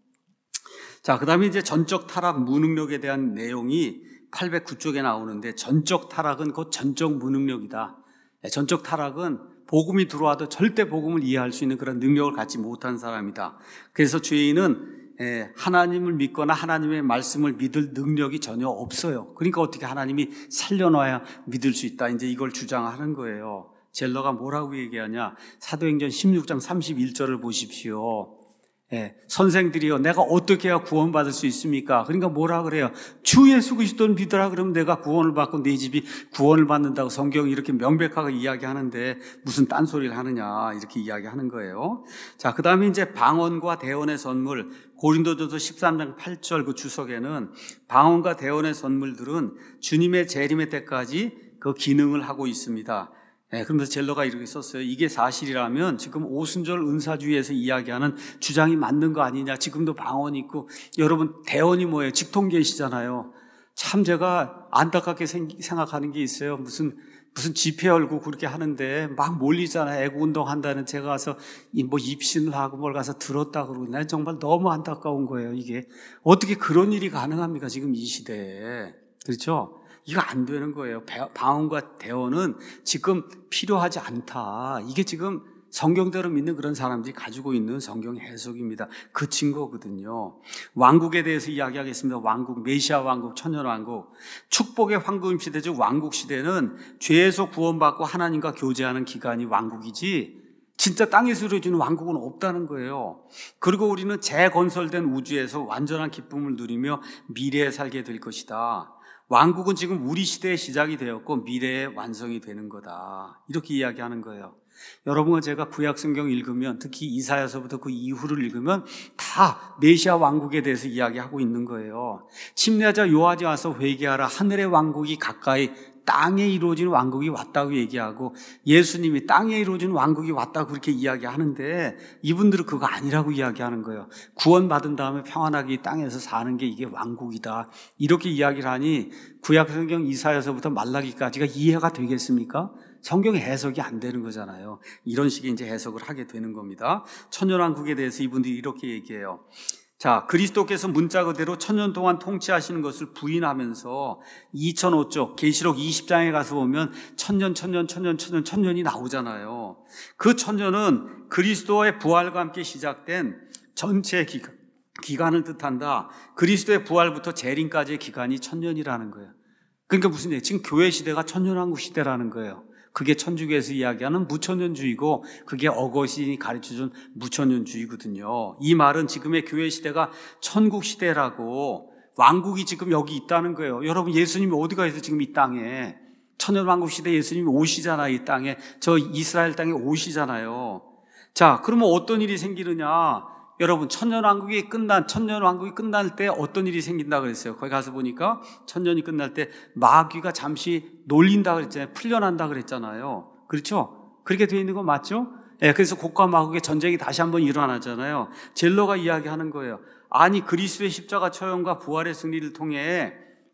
자, 그 다음에 이제 전적 타락 무능력에 대한 내용이 809쪽에 나오는데 전적 타락은 곧 전적 무능력이다. 전적 타락은 복음이 들어와도 절대 복음을 이해할 수 있는 그런 능력을 갖지 못한 사람이다. 그래서 죄인은 하나님을 믿거나 하나님의 말씀을 믿을 능력이 전혀 없어요. 그러니까 어떻게 하나님이 살려놔야 믿을 수 있다. 이제 이걸 주장하는 거예요. 젤러가 뭐라고 얘기하냐. 사도행전 16장 31절을 보십시오. 선생들이요, 내가 어떻게 해야 구원받을 수 있습니까? 그러니까 뭐라 그래요? 주 예수 그리스도를 믿으라 그러면 내가 구원을 받고 네 집이 구원을 받는다고 성경이 이렇게 명백하게 이야기하는데 무슨 딴소리를 하느냐 이렇게 이야기하는 거예요. 자, 그 다음에 이제 방언과 대언의 선물, 고린도전서 13장 8절 그 주석에는 방언과 대언의 선물들은 주님의 재림의 때까지 그 기능을 하고 있습니다. 그러면서 젤러가 이렇게 썼어요. 이게 사실이라면 지금 오순절 은사주의에서 이야기하는 주장이 맞는 거 아니냐. 지금도 방언이 있고 여러분 대언이 뭐예요? 직통계시잖아요. 참 제가 안타깝게 생각하는 게 있어요. 무슨 집회 열고 그렇게 하는데 막 몰리잖아요. 애국운동 한다는 제가 가서 뭐 입신을 하고 뭘 가서 들었다 그러고 난 정말 너무 안타까운 거예요. 이게 어떻게 그런 일이 가능합니까? 지금 이 시대에. 그렇죠? 이거 안 되는 거예요. 방언과 대언은 지금 필요하지 않다. 이게 지금 성경대로 믿는 그런 사람들이 가지고 있는 성경 해석입니다. 그친 거거든요. 왕국에 대해서 이야기하겠습니다. 왕국, 메시아 왕국, 천년 왕국. 축복의 황금 시대, 즉 왕국 시대는 죄에서 구원받고 하나님과 교제하는 기간이 왕국이지 진짜 땅에서 이루어지는 왕국은 없다는 거예요. 그리고 우리는 재건설된 우주에서 완전한 기쁨을 누리며 미래에 살게 될 것이다. 왕국은 지금 우리 시대의 시작이 되었고 미래의 완성이 되는 거다. 이렇게 이야기하는 거예요. 여러분과 제가 구약 성경 읽으면, 특히 이사야서부터 그 이후를 읽으면 다 메시아 왕국에 대해서 이야기하고 있는 거예요. 침례자 요한이 와서 회개하라, 하늘의 왕국이 가까이, 땅에 이루어지는 왕국이 왔다고 얘기하고, 예수님이 땅에 이루어지는 왕국이 왔다고 그렇게 이야기하는데 이분들은 그거 아니라고 이야기하는 거예요. 구원받은 다음에 평안하게 이 땅에서 사는 게 이게 왕국이다, 이렇게 이야기를 하니 구약 성경 이사야서부터 말라기까지가 이해가 되겠습니까? 성경의 해석이 안 되는 거잖아요. 이런 식의 이제 해석을 하게 되는 겁니다. 천년왕국에 대해서 이분들이 이렇게 얘기해요. 자, 그리스도께서 문자 그대로 천년 동안 통치하시는 것을 부인하면서 2005쪽 계시록 20장에 가서 보면 천년이 나오잖아요. 그 천년은 그리스도의 부활과 함께 시작된 전체 기간을 뜻한다. 그리스도의 부활부터 재림까지의 기간이 천년이라는 거예요. 그러니까 무슨 얘기예요? 지금 교회 시대가 천년왕국 시대라는 거예요. 그게 천주교에서 이야기하는 무천년주의고, 그게 어거스틴이 가르쳐준 무천년주의거든요. 이 말은 지금의 교회 시대가 천국 시대라고, 왕국이 지금 여기 있다는 거예요. 여러분, 예수님이 어디가 있어요? 지금 이 땅에. 천년왕국 시대 예수님이 오시잖아요. 이 땅에. 저 이스라엘 땅에 오시잖아요. 자, 그러면 어떤 일이 생기느냐? 여러분, 천년 왕국이 끝날 때 어떤 일이 생긴다 그랬어요. 거기 가서 보니까 천년이 끝날 때 마귀가 잠시 놀린다 그랬잖아요. 풀려난다 그랬잖아요. 그렇죠? 그렇게 되어 있는 거 맞죠? 네, 그래서 곡과 마곡의 전쟁이 다시 한번 일어나잖아요. 젤러가 이야기하는 거예요. 아니, 그리스도의 십자가 처형과 부활의 승리를 통해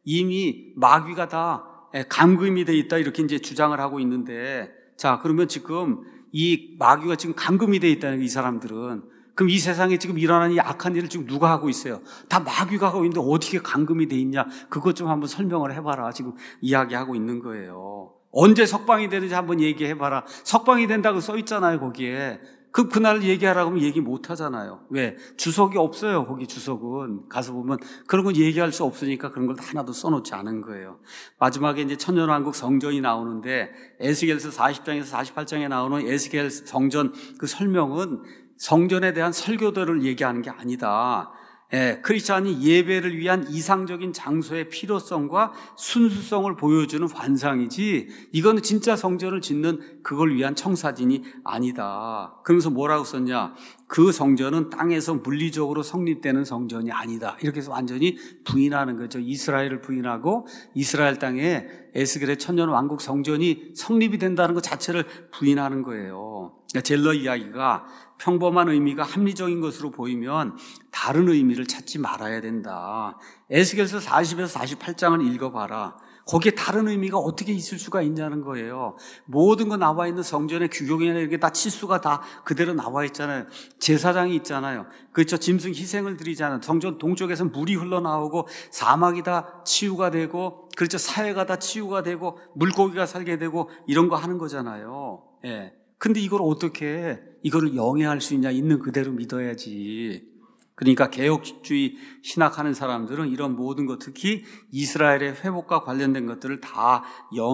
이미 마귀가 다 감금이 돼 있다, 이렇게 이제 주장을 하고 있는데, 자, 그러면 지금 이 마귀가 지금 감금이 돼 있다는 이 사람들은, 그럼 이 세상에 지금 일어나는 이 악한 일을 지금 누가 하고 있어요? 다 마귀가 하고 있는데 어떻게 감금이 돼 있냐? 그것 좀 한번 설명을 해봐라. 지금 이야기하고 있는 거예요. 언제 석방이 되는지 한번 얘기해봐라. 석방이 된다고 써 있잖아요, 거기에. 그날 얘기하라고 하면 얘기 못 하잖아요. 왜? 주석이 없어요, 거기 주석은. 가서 보면 그런 건 얘기할 수 없으니까 그런 걸 하나도 써놓지 않은 거예요. 마지막에 이제 천년왕국 성전이 나오는데, 에스겔서 40장에서 48장에 나오는 에스겔 성전 그 설명은 성전에 대한 설교들을 얘기하는 게 아니다. 크리스찬이 예배를 위한 이상적인 장소의 필요성과 순수성을 보여주는 환상이지, 이거는 진짜 성전을 짓는 그걸 위한 청사진이 아니다. 그러면서 뭐라고 썼냐? 그 성전은 땅에서 물리적으로 성립되는 성전이 아니다. 이렇게 해서 완전히 부인하는 거죠. 이스라엘을 부인하고 이스라엘 땅에 에스겔의 천년 왕국 성전이 성립이 된다는 것 자체를 부인하는 거예요. 젤러 이야기가 평범한 의미가 합리적인 것으로 보이면 다른 의미를 찾지 말아야 된다. 에스겔서 40에서 48장을 읽어봐라. 거기에 다른 의미가 어떻게 있을 수가 있냐는 거예요. 모든 거 나와 있는 성전의 규격이나 이렇게 다 치수가 다 그대로 나와 있잖아요. 제사장이 있잖아요. 그렇죠. 짐승 희생을 드리잖아요. 성전 동쪽에서 물이 흘러나오고 사막이 다 치유가 되고, 그렇죠. 사회가 다 치유가 되고 물고기가 살게 되고 이런 거 하는 거잖아요. 예. 근데 이걸 어떻게 이거를 영해할 수 있냐? 있는 그대로 믿어야지. 그러니까 개혁주의 신학하는 사람들은 이런 모든 것, 특히 이스라엘의 회복과 관련된 것들을 다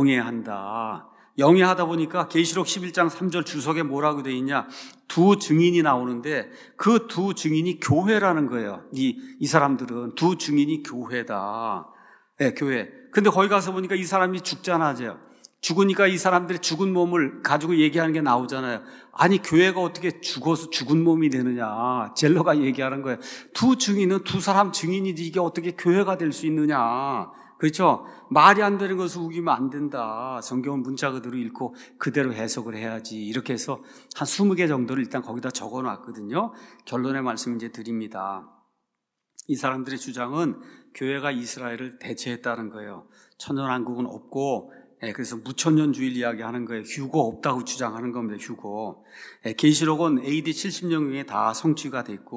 영해한다. 영해하다 보니까 계시록 11장 3절 주석에 뭐라고 되어 있냐? 두 증인이 나오는데 그 두 증인이 교회라는 거예요. 이 사람들은 두 증인이 교회다. 네, 교회. 근데 거기 가서 보니까 이 사람이 죽잖아요. 죽으니까 이 사람들이 죽은 몸을 가지고 얘기하는 게 나오잖아요. 아니, 교회가 어떻게 죽어서 죽은 몸이 되느냐. 젤러가 얘기하는 거예요. 두 증인은 두 사람 증인이지 이게 어떻게 교회가 될 수 있느냐. 그렇죠? 말이 안 되는 것을 우기면 안 된다. 성경은 문자 그대로 읽고 그대로 해석을 해야지. 이렇게 해서 한 20개 정도를 일단 거기다 적어놨거든요. 결론의 말씀 이제 드립니다. 이 사람들의 주장은 교회가 이스라엘을 대체했다는 거예요. 천년왕국은 없고, 그래서 무천년주의를 이야기하는 거예요. 휴거 없다고 주장하는 겁니다. 휴거. 계시록은 AD 70년경에 다 성취가 됐고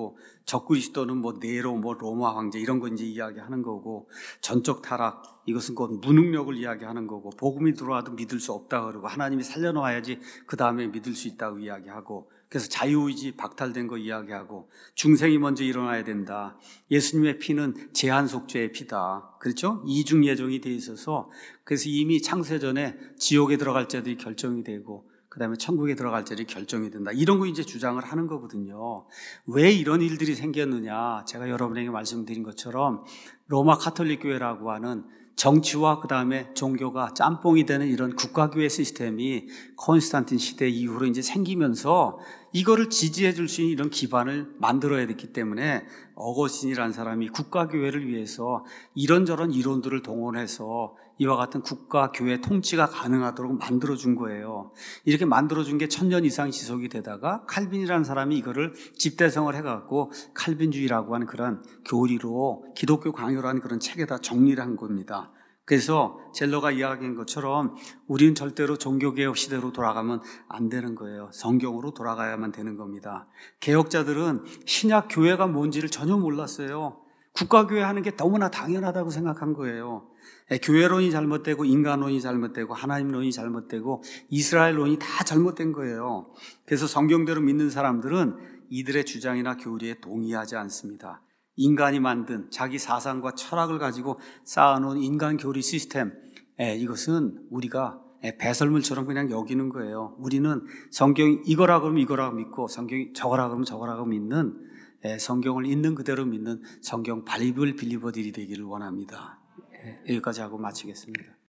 적그리스도는 뭐 네로, 뭐 로마 황제 이런 거 이제 이야기하는 거고, 전적 타락 이것은 곧 무능력을 이야기하는 거고, 복음이 들어와도 믿을 수 없다 그러고, 하나님이 살려놓아야지 그 다음에 믿을 수 있다고 이야기하고, 그래서 자유의지 박탈된 거 이야기하고, 중생이 먼저 일어나야 된다. 예수님의 피는 제한속죄의 피다. 그렇죠? 이중 예정이 돼 있어서, 그래서 이미 창세전에 지옥에 들어갈 자들이 결정이 되고, 그 다음에 천국에 들어갈 자들이 결정이 된다. 이런 거 이제 주장을 하는 거거든요. 왜 이런 일들이 생겼느냐? 제가 여러분에게 말씀드린 것처럼 로마 카톨릭 교회라고 하는 정치와 그 다음에 종교가 짬뽕이 되는 이런 국가교회 시스템이 콘스탄틴 시대 이후로 이제 생기면서 이거를 지지해 줄 수 있는 이런 기반을 만들어야 됐기 때문에 어거스틴이라는 사람이 국가교회를 위해서 이런저런 이론들을 동원해서 이와 같은 국가교회 통치가 가능하도록 만들어준 거예요. 이렇게 만들어준 게 1000년 이상 지속이 되다가 칼빈이라는 사람이 이거를 집대성을 해갖고 칼빈주의라고 하는 그런 교리로 기독교 강요라는 그런 책에다 정리를 한 겁니다. 그래서 젤러가 이야기한 것처럼 우리는 절대로 종교개혁 시대로 돌아가면 안 되는 거예요. 성경으로 돌아가야만 되는 겁니다. 개혁자들은 신약 교회가 뭔지를 전혀 몰랐어요. 국가교회 하는 게 너무나 당연하다고 생각한 거예요. 교회론이 잘못되고 인간론이 잘못되고 하나님론이 잘못되고 이스라엘론이 다 잘못된 거예요. 그래서 성경대로 믿는 사람들은 이들의 주장이나 교리에 동의하지 않습니다. 인간이 만든 자기 사상과 철학을 가지고 쌓아놓은 인간 교리 시스템, 이것은 우리가 배설물처럼 그냥 여기는 거예요. 우리는 성경이 이거라 그러면 이거라고 믿고 성경이 저거라 그러면 저거라고 믿는, 성경을 있는 그대로 믿는 성경 바이블 빌리버들이 되기를 원합니다. 여기까지 하고 마치겠습니다.